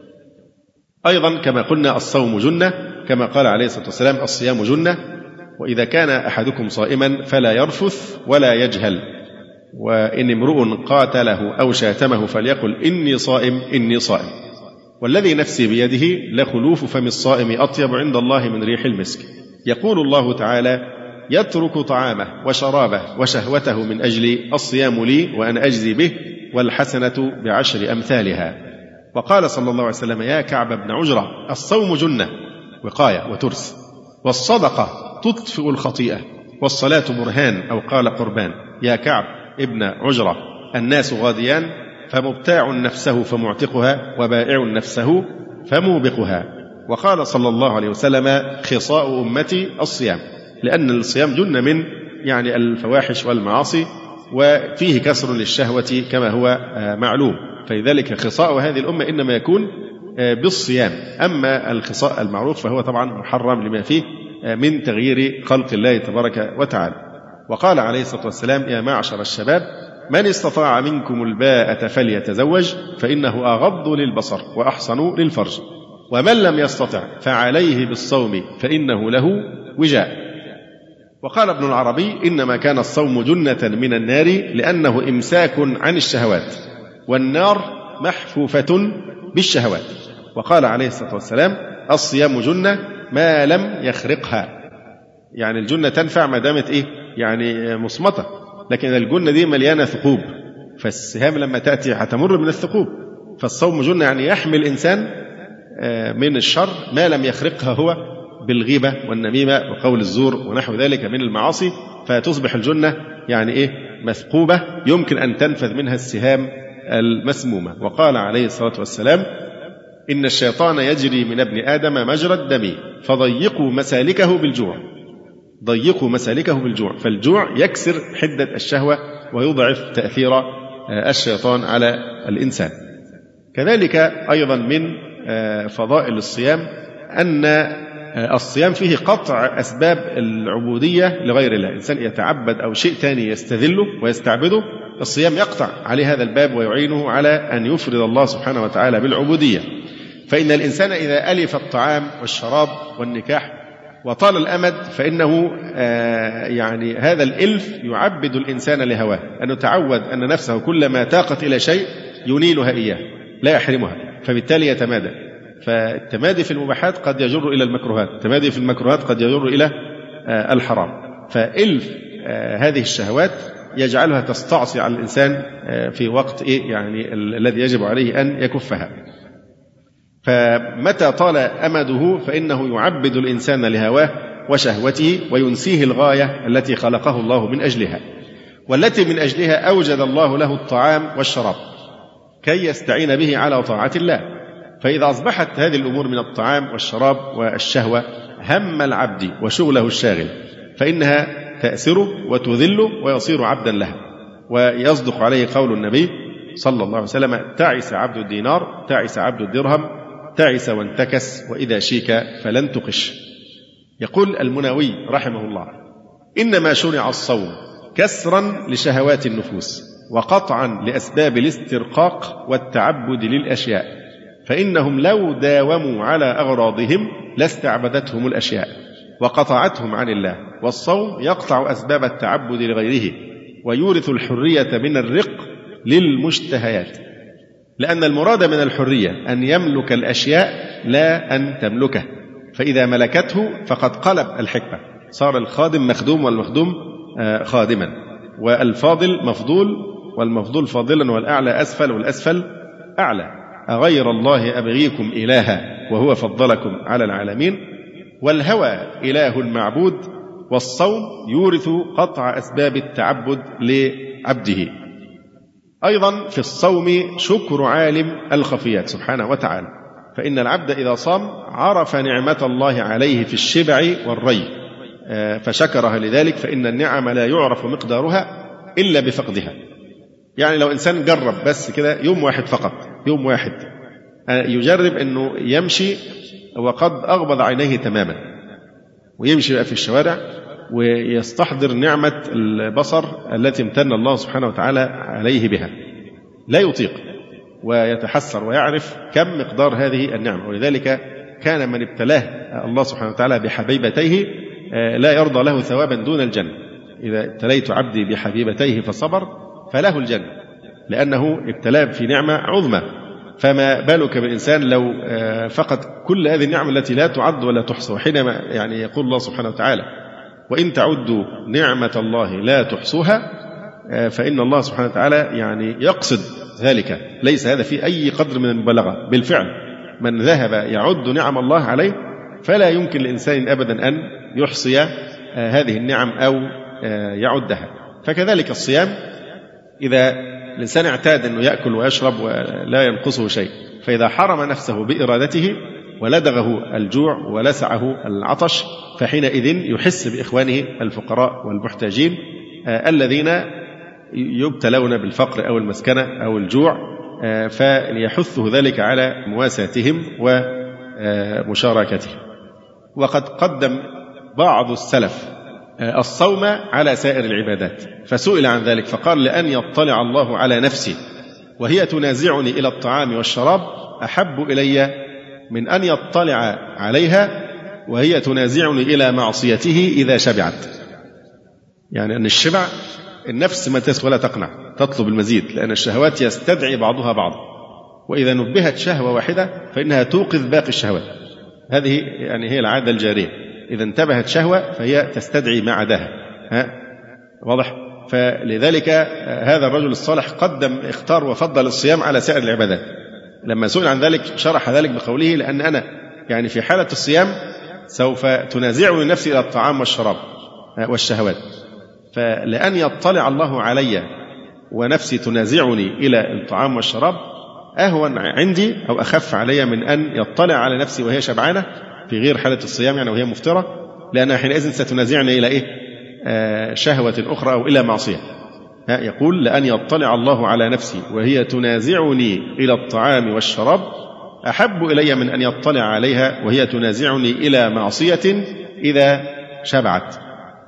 أيضا كما قلنا الصوم جنة، كما قال عليه الصلاة والسلام: الصيام جنة، وإذا كان أحدكم صائما فلا يرفث ولا يجهل، وإن امرؤ قاتله أو شاتمه فليقل إني صائم إني صائم. والذي نفسي بيده لخلوف فم الصائم أطيب عند الله من ريح المسك. يقول الله تعالى: يترك طعامه وشرابه وشهوته من أجل الصيام لي وأنا أجزي به، والحسنة بعشر أمثالها. وقال صلى الله عليه وسلم: يا كعب بن عجرة، الصوم جنة وقاية وترس، والصدقة تطفئ الخطيئة، والصلاة برهان أو قال قربان. يا كعب ابن عجرة، الناس غاديان، فمبتاع نفسه فمعتقها، وبائع نفسه فموبقها. وقال صلى الله عليه وسلم: خصاء أمتي الصيام، لأن الصيام جنة من يعني الفواحش والمعاصي، وفيه كسر للشهوة كما هو معلوم، فلذلك خصاء هذه الأمة إنما يكون بالصيام. أما الخصاء المعروف فهو طبعا محرم لما فيه من تغيير خلق الله تبارك وتعالى. وقال عليه الصلاة والسلام: يا معشر الشباب، من استطاع منكم الباءة فليتزوج، فإنه أغض للبصر وأحصن للفرج، ومن لم يستطع فعليه بالصوم فإنه له وجاء. وقال ابن العربي: إنما كان الصوم جنة من النار لأنه إمساك عن الشهوات، والنار محفوفة بالشهوات. وقال عليه الصلاة والسلام: الصيام جنة ما لم يخرقها. يعني الجنة تنفع ما دامت إيه؟ يعني مصمتة، لكن الجنة دي مليانة ثقوب، فالسهام لما تأتي هتمر من الثقوب. فالصوم جنة يعني يحمي الإنسان من الشر ما لم يخرقها هو بالغيبة والنميمة وقول الزور ونحو ذلك من المعاصي، فتصبح الجنة يعني إيه؟ مثقوبة يمكن أن تنفذ منها السهام المسمومة. وقال عليه الصلاة والسلام: إن الشيطان يجري من ابن آدم مجرى الدم، فضيقوا مسالكه بالجوع. ضيقوا مسالكه بالجوع، فالجوع يكسر حدة الشهوة ويضعف تأثير الشيطان على الإنسان. كذلك أيضا من فضائل الصيام أن الصيام فيه قطع أسباب العبودية لغير الله. الإنسان يتعبد أو شيء تاني يستذله ويستعبده، الصيام يقطع عليه هذا الباب ويعينه على أن يفرد الله سبحانه وتعالى بالعبودية. فإن الإنسان إذا ألف الطعام والشراب والنكاح وطال الأمد، فإنه يعني هذا الإلف يعبد الإنسان لهواه، أنه تعود أن نفسه كلما تاقت إلى شيء ينيلها إياه لا يحرمها، فبالتالي يتمادى. فالتمادي في المباحات قد يجر إلى المكروهات، التمادي في المكروهات قد يجر إلى الحرام. فإلف هذه الشهوات يجعلها تستعصي على الإنسان في وقت إيه يعني الذي يجب عليه أن يكفها. فمتى طال أمده فإنه يعبد الإنسان لهواه وشهوته وينسيه الغاية التي خلقه الله من أجلها، والتي من أجلها أوجد الله له الطعام والشراب كي يستعين به على طاعة الله. فإذا أصبحت هذه الأمور من الطعام والشراب والشهوة هم العبد وشغله الشاغل، فإنها تأسره وتذله ويصير عبدا لها. ويصدق عليه قول النبي صلى الله عليه وسلم: تعس عبد الدينار، تعس عبد الدرهم، تعس وانتكس، وإذا شيك فلن تقش. يقول المناوي رحمه الله: إنما شرع الصوم كسرا لشهوات النفوس وقطعا لأسباب الاسترقاق والتعبد للأشياء، فإنهم لو داوموا على أغراضهم لاستعبدتهم الأشياء وقطعتهم عن الله، والصوم يقطع أسباب التعبد لغيره ويورث الحرية من الرق للمشتهيات، لأن المراد من الحرية أن يملك الأشياء لا أن تملكه، فإذا ملكته فقد قلب الحكمة، صار الخادم مخدوم والمخدوم خادما، والفاضل مفضول والمفضول فاضلا، والأعلى أسفل والأسفل أعلى. أغير الله أبغيكم إلها وهو فضلكم على العالمين. والهوى إله المعبود، والصوم يورث قطع أسباب التعبد لعبده. أيضا في الصوم شكر عالم الخفيات سبحانه وتعالى، فإن العبد إذا صام عرف نعمة الله عليه في الشبع والري فشكرها لذلك، فإن النعم لا يعرف مقدارها إلا بفقدها. يعني لو إنسان جرب بس كده يوم واحد فقط، يوم واحد يجرب أنه يمشي وقد أغمض عينيه تماما، ويمشي بقى في الشوارع ويستحضر نعمة البصر التي امتن الله سبحانه وتعالى عليه بها، لا يطيق ويتحسر ويعرف كم مقدار هذه النعمة. ولذلك كان من ابتلاه الله سبحانه وتعالى بحبيبتيه لا يرضى له ثوابا دون الجنة. إذا ابتليت عبدي بحبيبتيه فصبر فله الجنة، لأنه ابتلاه في نعمة عظمى. فما بالك بالإنسان لو فقد كل هذه النعمة التي لا تعد ولا تحصى. حينما يعني يقول الله سبحانه وتعالى وإن تعدوا نعمة الله لا تحصوها، فإن الله سبحانه وتعالى يعني يقصد ذلك، ليس هذا في أي قدر من المبالغة. بالفعل من ذهب يعد نعم الله عليه فلا يمكن لإنسان أبدا أن يحصي هذه النعم أو يعدها. فكذلك الصيام، إذا الإنسان اعتاد أنه يأكل ويشرب ولا ينقصه شيء، فإذا حرم نفسه بإرادته ولدغه الجوع ولسعه العطش، فحينئذ يحس بإخوانه الفقراء والمحتاجين الذين يبتلون بالفقر أو المسكنة أو الجوع، فليحثه ذلك على مواساتهم ومشاركتهم. وقد قدم بعض السلف الصوم على سائر العبادات، فسئل عن ذلك فقال لأن يطلع الله على نفسي وهي تنازعني إلى الطعام والشراب أحب إلي من أن يطلع عليها وهي تنازعني إلى معصيته إذا شبعت. يعني أن الشبع النفس ما تسوى ولا تقنع، تطلب المزيد، لأن الشهوات يستدعي بعضها بعضا، وإذا نبهت شهوة واحدة فإنها توقظ باقي الشهوات. هذه يعني هي العادة الجارية، إذا انتبهت شهوة فهي تستدعي ما عداها. ها واضح؟ فلذلك هذا الرجل الصالح قدم اختار وفضل الصيام على سائر العبادات. لما سئل عن ذلك شرح ذلك بقوله لأن أنا يعني في حالة الصيام سوف تنازعني نفسي إلى الطعام والشراب والشهوات، فلأن يطلع الله علي ونفسي تنازعني إلى الطعام والشراب أهون عندي أو أخف علي من أن يطلع على نفسي وهي شبعانة في غير حالة الصيام، يعني وهي مفطرة، لأنها حينئذ ستنازعني إلى إيه؟ آه شهوة أخرى أو إلى معصية. يقول لأن يطلع الله على نفسي وهي تنازعني إلى الطعام والشراب أحب إلي من أن يطلع عليها وهي تنازعني إلى معصية إذا شبعت.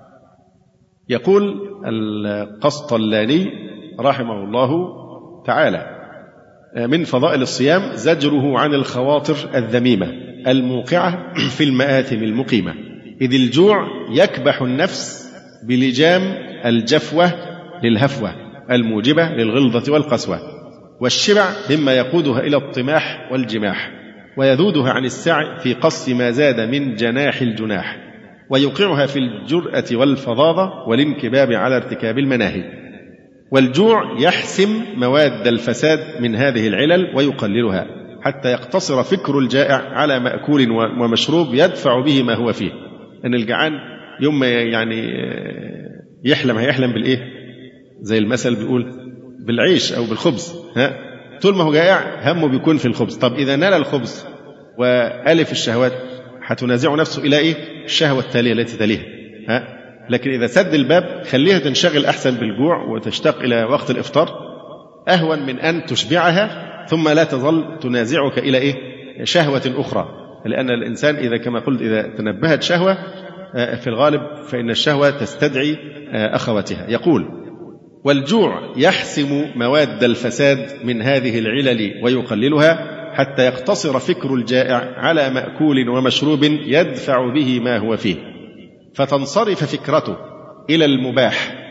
يقول القسطلاني رحمه الله تعالى من فضائل الصيام زجره عن الخواطر الذميمة الموقعة في المآثم المقيمة، إذ الجوع يكبح النفس بلجام الجفوة للهفوة الموجبة للغلظة والقسوة، والشبع مما يقودها إلى الطماح والجماح، ويذودها عن السعي في قص ما زاد من جناح الجناح، ويوقعها في الجرأة والفظاظة والانكباب على ارتكاب المناهي. والجوع يحسم مواد الفساد من هذه العلل ويقللها حتى يقتصر فكر الجائع على مأكول ومشروب يدفع به ما هو فيه. أن الجعان يوم يعني يحلم هيحلم بالإيه؟ زي المثل بيقول بالعيش أو بالخبز. ها؟ طول ما هو جائع همه بيكون في الخبز. طب إذا نال الخبز وألف الشهوات هتنازع نفسه إلى إيه؟ الشهوة التالية التي تليها. ها؟ لكن إذا سد الباب خليها تنشغل أحسن بالجوع وتشتاق إلى وقت الإفطار أهون من أن تشبعها ثم لا تظل تنازعك إلى إيه؟ شهوة أخرى. لأن الإنسان إذا كما قلت إذا تنبهت شهوة في الغالب فإن الشهوة تستدعي أخواتها. يقول والجوع يحسم مواد الفساد من هذه العلل ويقللها حتى يقتصر فكر الجائع على مأكول ومشروب يدفع به ما هو فيه، فتنصرف فكرته إلى المباح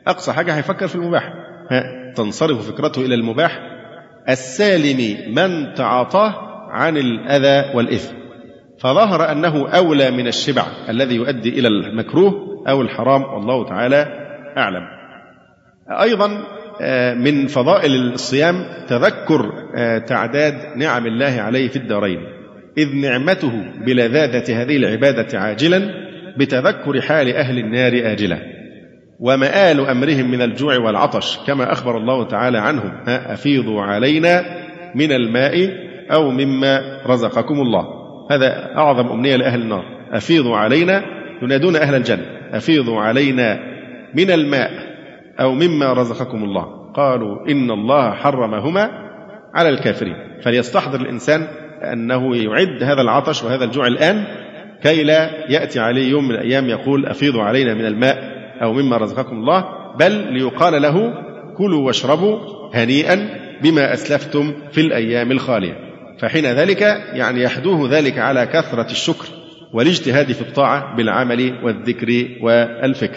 أقصى حاجة هيفكر في المباح، تنصرف فكرته إلى المباح السالم من تعاطاه عن الأذى والإثم، فظهر أنه أولى من الشبع الذي يؤدي إلى المكروه أو الحرام، والله تعالى أعلم. أيضا من فضائل الصيام تذكر تعداد نعم الله عليه في الدارين، إذ نعمته بلذاذة هذه العبادة عاجلا بتذكر حال أهل النار آجلا، ومآل أمرهم من الجوع والعطش كما أخبر الله تعالى عنهم: أفيضوا علينا من الماء أو مما رزقكم الله. هذا أعظم أمنية لأهل النار، أفيضوا علينا، ينادون أهل الجنة: أفيضوا علينا من الماء أو مما رزقكم الله، قالوا إن الله حرمهما على الكافرين. فليستحضر الإنسان أنه يعد هذا العطش وهذا الجوع الآن كي لا يأتي عليه يوم من الأيام يقول أفيضوا علينا من الماء أو مما رزقكم الله، بل ليقال له كلوا واشربوا هنيئا بما أسلفتم في الأيام الخالية. فحين ذلك يعني يحدوه ذلك على كثرة الشكر والاجتهاد في الطاعة بالعمل والذكر والفكر.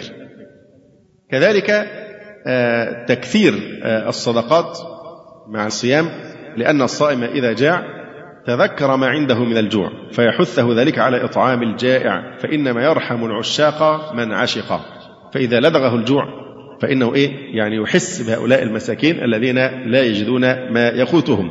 كذلك تكثير الصدقات مع الصيام، لأن الصائم إذا جاع تذكر ما عنده من الجوع فيحثه ذلك على إطعام الجائع، فإنما يرحم العشاق من عشق. فإذا لدغه الجوع فإنه إيه؟ يعني يحس بهؤلاء المساكين الذين لا يجدون ما يقوتهم.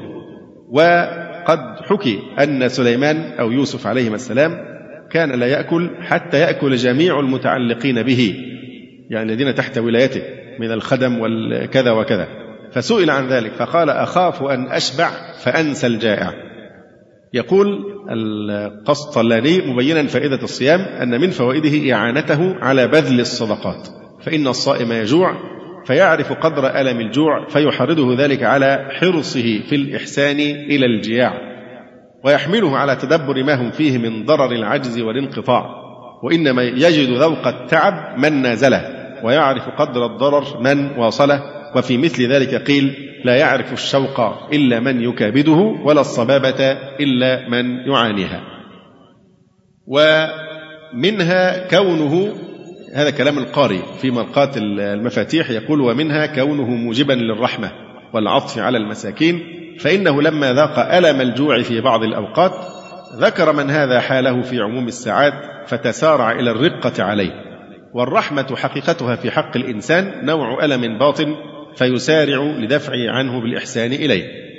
وقد حكي أن سليمان أو يوسف عليهما السلام كان لا يأكل حتى يأكل جميع المتعلقين به، يعني الذين تحت ولايته من الخدم والكذا وكذا. فسئل عن ذلك فقال: أخاف أن أشبع فأنسى الجائع. يقول القسطلاني مبينا فائدة الصيام أن من فوائده إعانته على بذل الصدقات، فإن الصائم يجوع فيعرف قدر ألم الجوع فيحرضه ذلك على حرصه في الإحسان إلى الجياع، ويحمله على تدبر ما هم فيه من ضرر العجز والانقطاع. وإنما يجد ذوق التعب من نازله، ويعرف قدر الضرر من واصله. وفي مثل ذلك قيل: لا يعرف الشوق إلا من يكابده، ولا الصبابة إلا من يعانيها. ومنها كونه، هذا كلام القاري في مرقاة المفاتيح، يقول: ومنها كونه موجبا للرحمة والعطف على المساكين، فإنه لما ذاق ألم الجوع في بعض الأوقات ذكر من هذا حاله في عموم الساعات فتسارع إلى الرقة عليه. والرحمة حقيقتها في حق الإنسان نوع ألم باطن فيسارع لدفع عنه بالإحسان إليه.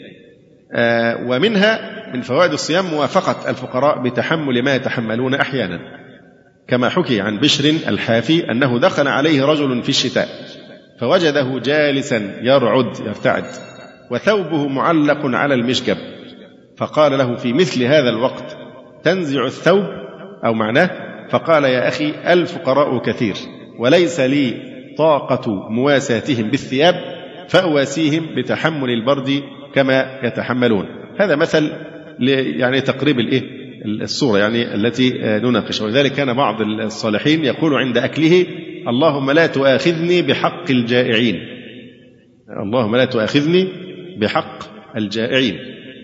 آه ومنها من فوائد الصيام موافقة الفقراء بتحمل ما يتحملون أحيانا، كما حكي عن بشر الحافي أنه دخل عليه رجل في الشتاء فوجده جالسا يرعد يرتعد وثوبه معلق على المشجب، فقال له في مثل هذا الوقت: تنزع الثوب؟ أو معناه فقال: يا أخي الفقراء كثير وليس لي طاقة مواساتهم بالثياب فأواسيهم بتحمل البرد كما يتحملون. هذا مثل يعني تقريب الإيه الصورة يعني التي نناقشها. ولذلك كان بعض الصالحين يقول عند أكله: اللهم لا تؤاخذني بحق الجائعين، اللهم لا تؤاخذني بحق الجائعين.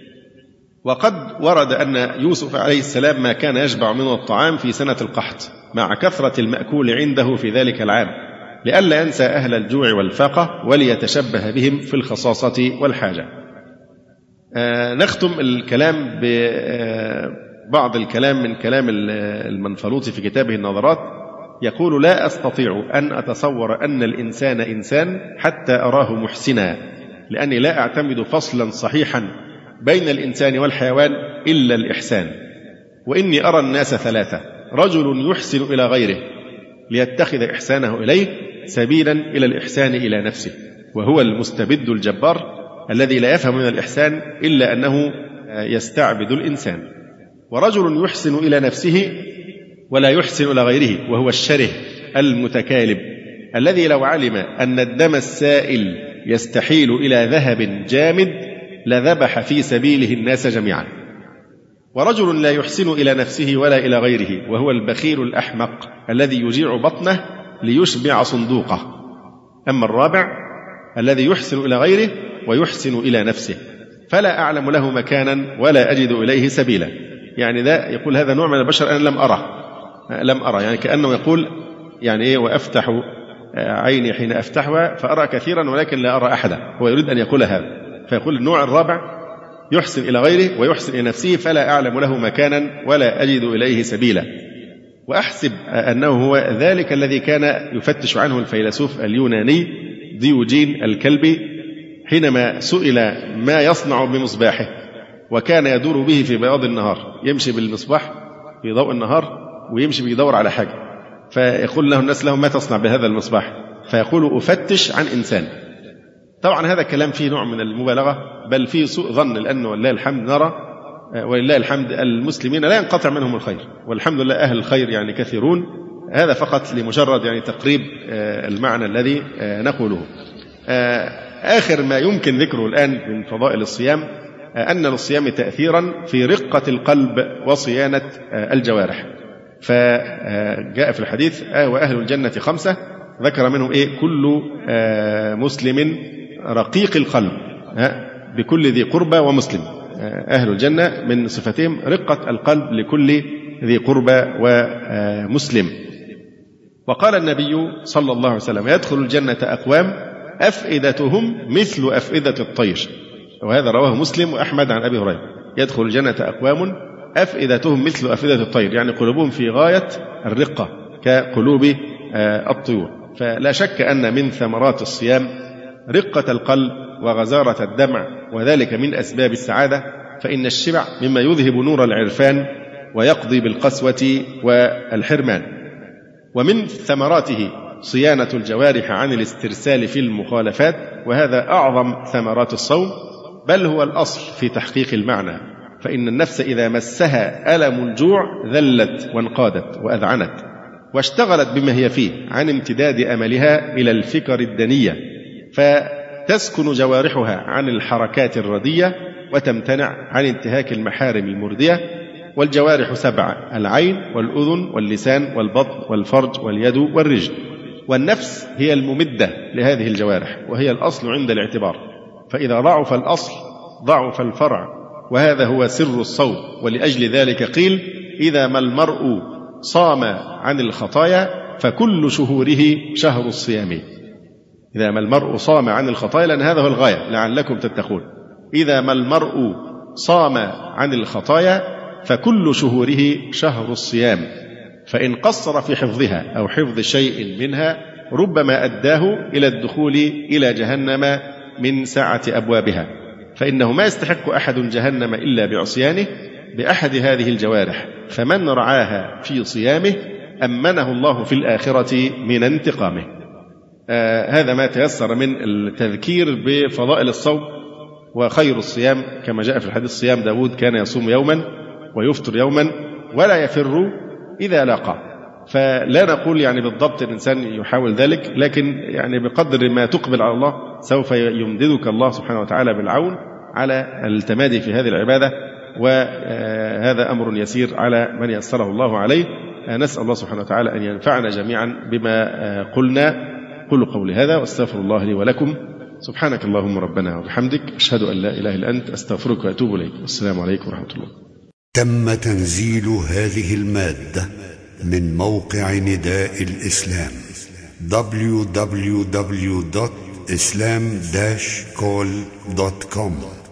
وقد ورد أن يوسف عليه السلام ما كان يشبع من الطعام في سنة القحط مع كثرة المأكول عنده في ذلك العام، لئلا ينسى أهل الجوع والفاقة وليتشبه بهم في الخصاصة والحاجة. آه نختم الكلام ببعض الكلام من كلام المنفلوطي في كتابه النظرات. يقول: لا أستطيع أن أتصور أن الإنسان إنسان حتى أراه محسنا، لأني لا أعتمد فصلا صحيحا بين الإنسان والحيوان إلا الإحسان. وإني أرى الناس ثلاثة: رجل يحسن إلى غيره ليتخذ إحسانه إليه سبيلا إلى الإحسان إلى نفسه، وهو المستبد الجبار الذي لا يفهم من الإحسان إلا أنه يستعبد الإنسان. ورجل يحسن إلى نفسه ولا يحسن إلى غيره، وهو الشره المتكالب الذي لو علم أن الدم السائل يستحيل إلى ذهب جامد لذبح في سبيله الناس جميعا. ورجل لا يحسن إلى نفسه ولا إلى غيره، وهو البخيل الأحمق الذي يجيع بطنه ليشبع صندوقه. أما الرابع الذي يحسن إلى غيره ويحسن إلى نفسه فلا أعلم له مكانا ولا أجد إليه سبيلا. يعني ده يقول هذا نوع من البشر أنا لم أره لم أرى يعني كأنه يقول يعني إيه: وأفتح عيني حين أفتحها فأرى كثيرا ولكن لا أرى أحدا. هو يريد أن يقول هذا، فيقول النوع الرابع يحسن إلى غيره ويحسن إلى نفسه فلا أعلم له مكانا ولا أجد إليه سبيلا. وأحسب أنه هو ذلك الذي كان يفتش عنه الفيلسوف اليوناني ديوجين الكلبي حينما سئل ما يصنع بمصباحه، وكان يدور به في بياض النهار، يمشي بالمصباح في ضوء النهار ويمشي بيدور على حاجة، فيقول له الناس له ما تصنع بهذا المصباح؟ فيقول أفتش عن إنسان. طبعا هذا الكلام فيه نوع من المبالغة، بل فيه سوء ظن، لأنه ولله الحمد نرى ولله الحمد المسلمين لا ينقطع منهم الخير، والحمد لله أهل الخير يعني كثيرون. هذا فقط لمجرد يعني تقريب المعنى الذي نقوله. آخر ما يمكن ذكره الآن من فضائل الصيام أن للصيام تأثيرا في رقة القلب وصيانة الجوارح. فجاء في الحديث وأهل الجنة خمسة، ذكر منهم إيه؟ كل مسلم رقيق القلب بكل ذي قربى ومسلم. أهل الجنة من صفتهم رقة القلب لكل ذي قربى ومسلم. وقال النبي صلى الله عليه وسلم يدخل الجنة أقوام أفئدتهم مثل أفئدة الطير، وهذا رواه مسلم وأحمد عن أبي هريرة. يدخل الجنة أقوام أفئدتهم مثل أفئدة الطير، يعني قلوبهم في غاية الرقة كقلوب الطيور. فلا شك أن من ثمرات الصيام رقة القلب وغزارة الدمع، وذلك من أسباب السعادة، فإن الشبع مما يذهب نور العرفان ويقضي بالقسوة والحرمان. ومن ثمراته صيانة الجوارح عن الاسترسال في المخالفات، وهذا أعظم ثمرات الصوم، بل هو الأصل في تحقيق المعنى. فإن النفس إذا مسها ألم الجوع ذلت وانقادت وأذعنت واشتغلت بما هي فيه عن امتداد أملها إلى الفكر الدنية، فتسكن جوارحها عن الحركات الردية وتمتنع عن انتهاك المحارم المردية. والجوارح سبعة: العين والأذن واللسان والبطن والفرج واليد والرجل. والنفس هي الممدة لهذه الجوارح، وهي الأصل عند الاعتبار، فإذا ضعف الأصل ضعف الفرع، وهذا هو سر الصوم. ولأجل ذلك قيل: إذا ما المرء صام عن الخطايا فكل شهوره شهر الصيام. إذا ما المرء صام عن الخطايا، لأن هذا هو الغاية لعلكم تتقون. إذا ما المرء صام عن الخطايا فكل شهوره شهر الصيام، فإن قصر في حفظها أو حفظ شيء منها ربما أداه إلى الدخول إلى جهنم من سعة أبوابها، فإنه ما يستحق أحد جهنم إلا بعصيانه بأحد هذه الجوارح، فمن رعاها في صيامه أمنه الله في الآخرة من انتقامه. آه هذا ما تيسر من التذكير بفضائل الصوم وخير الصيام، كما جاء في الحديث: صيام داود كان يصوم يوما ويفطر يوما ولا يفر إذا لاقى. فلا نقول يعني بالضبط الإنسان يحاول ذلك، لكن يعني بقدر ما تقبل على الله سوف يمددك الله سبحانه وتعالى بالعون على التمادي في هذه العبادة، وهذا أمر يسير على من يسره الله عليه. نسأل الله سبحانه وتعالى أن ينفعنا جميعا بما قلنا. قولوا قولي هذا واستغفر الله لي ولكم. سبحانك اللهم ربنا وبحمدك، أشهد أن لا إله إلا أنت، أستغفرك وأتوب إليك. والسلام عليكم ورحمة الله. تم تنزيل هذه المادة من موقع نداء الإسلام دبليو دبليو دبليو دوت إسلام داش كول دوت كوم.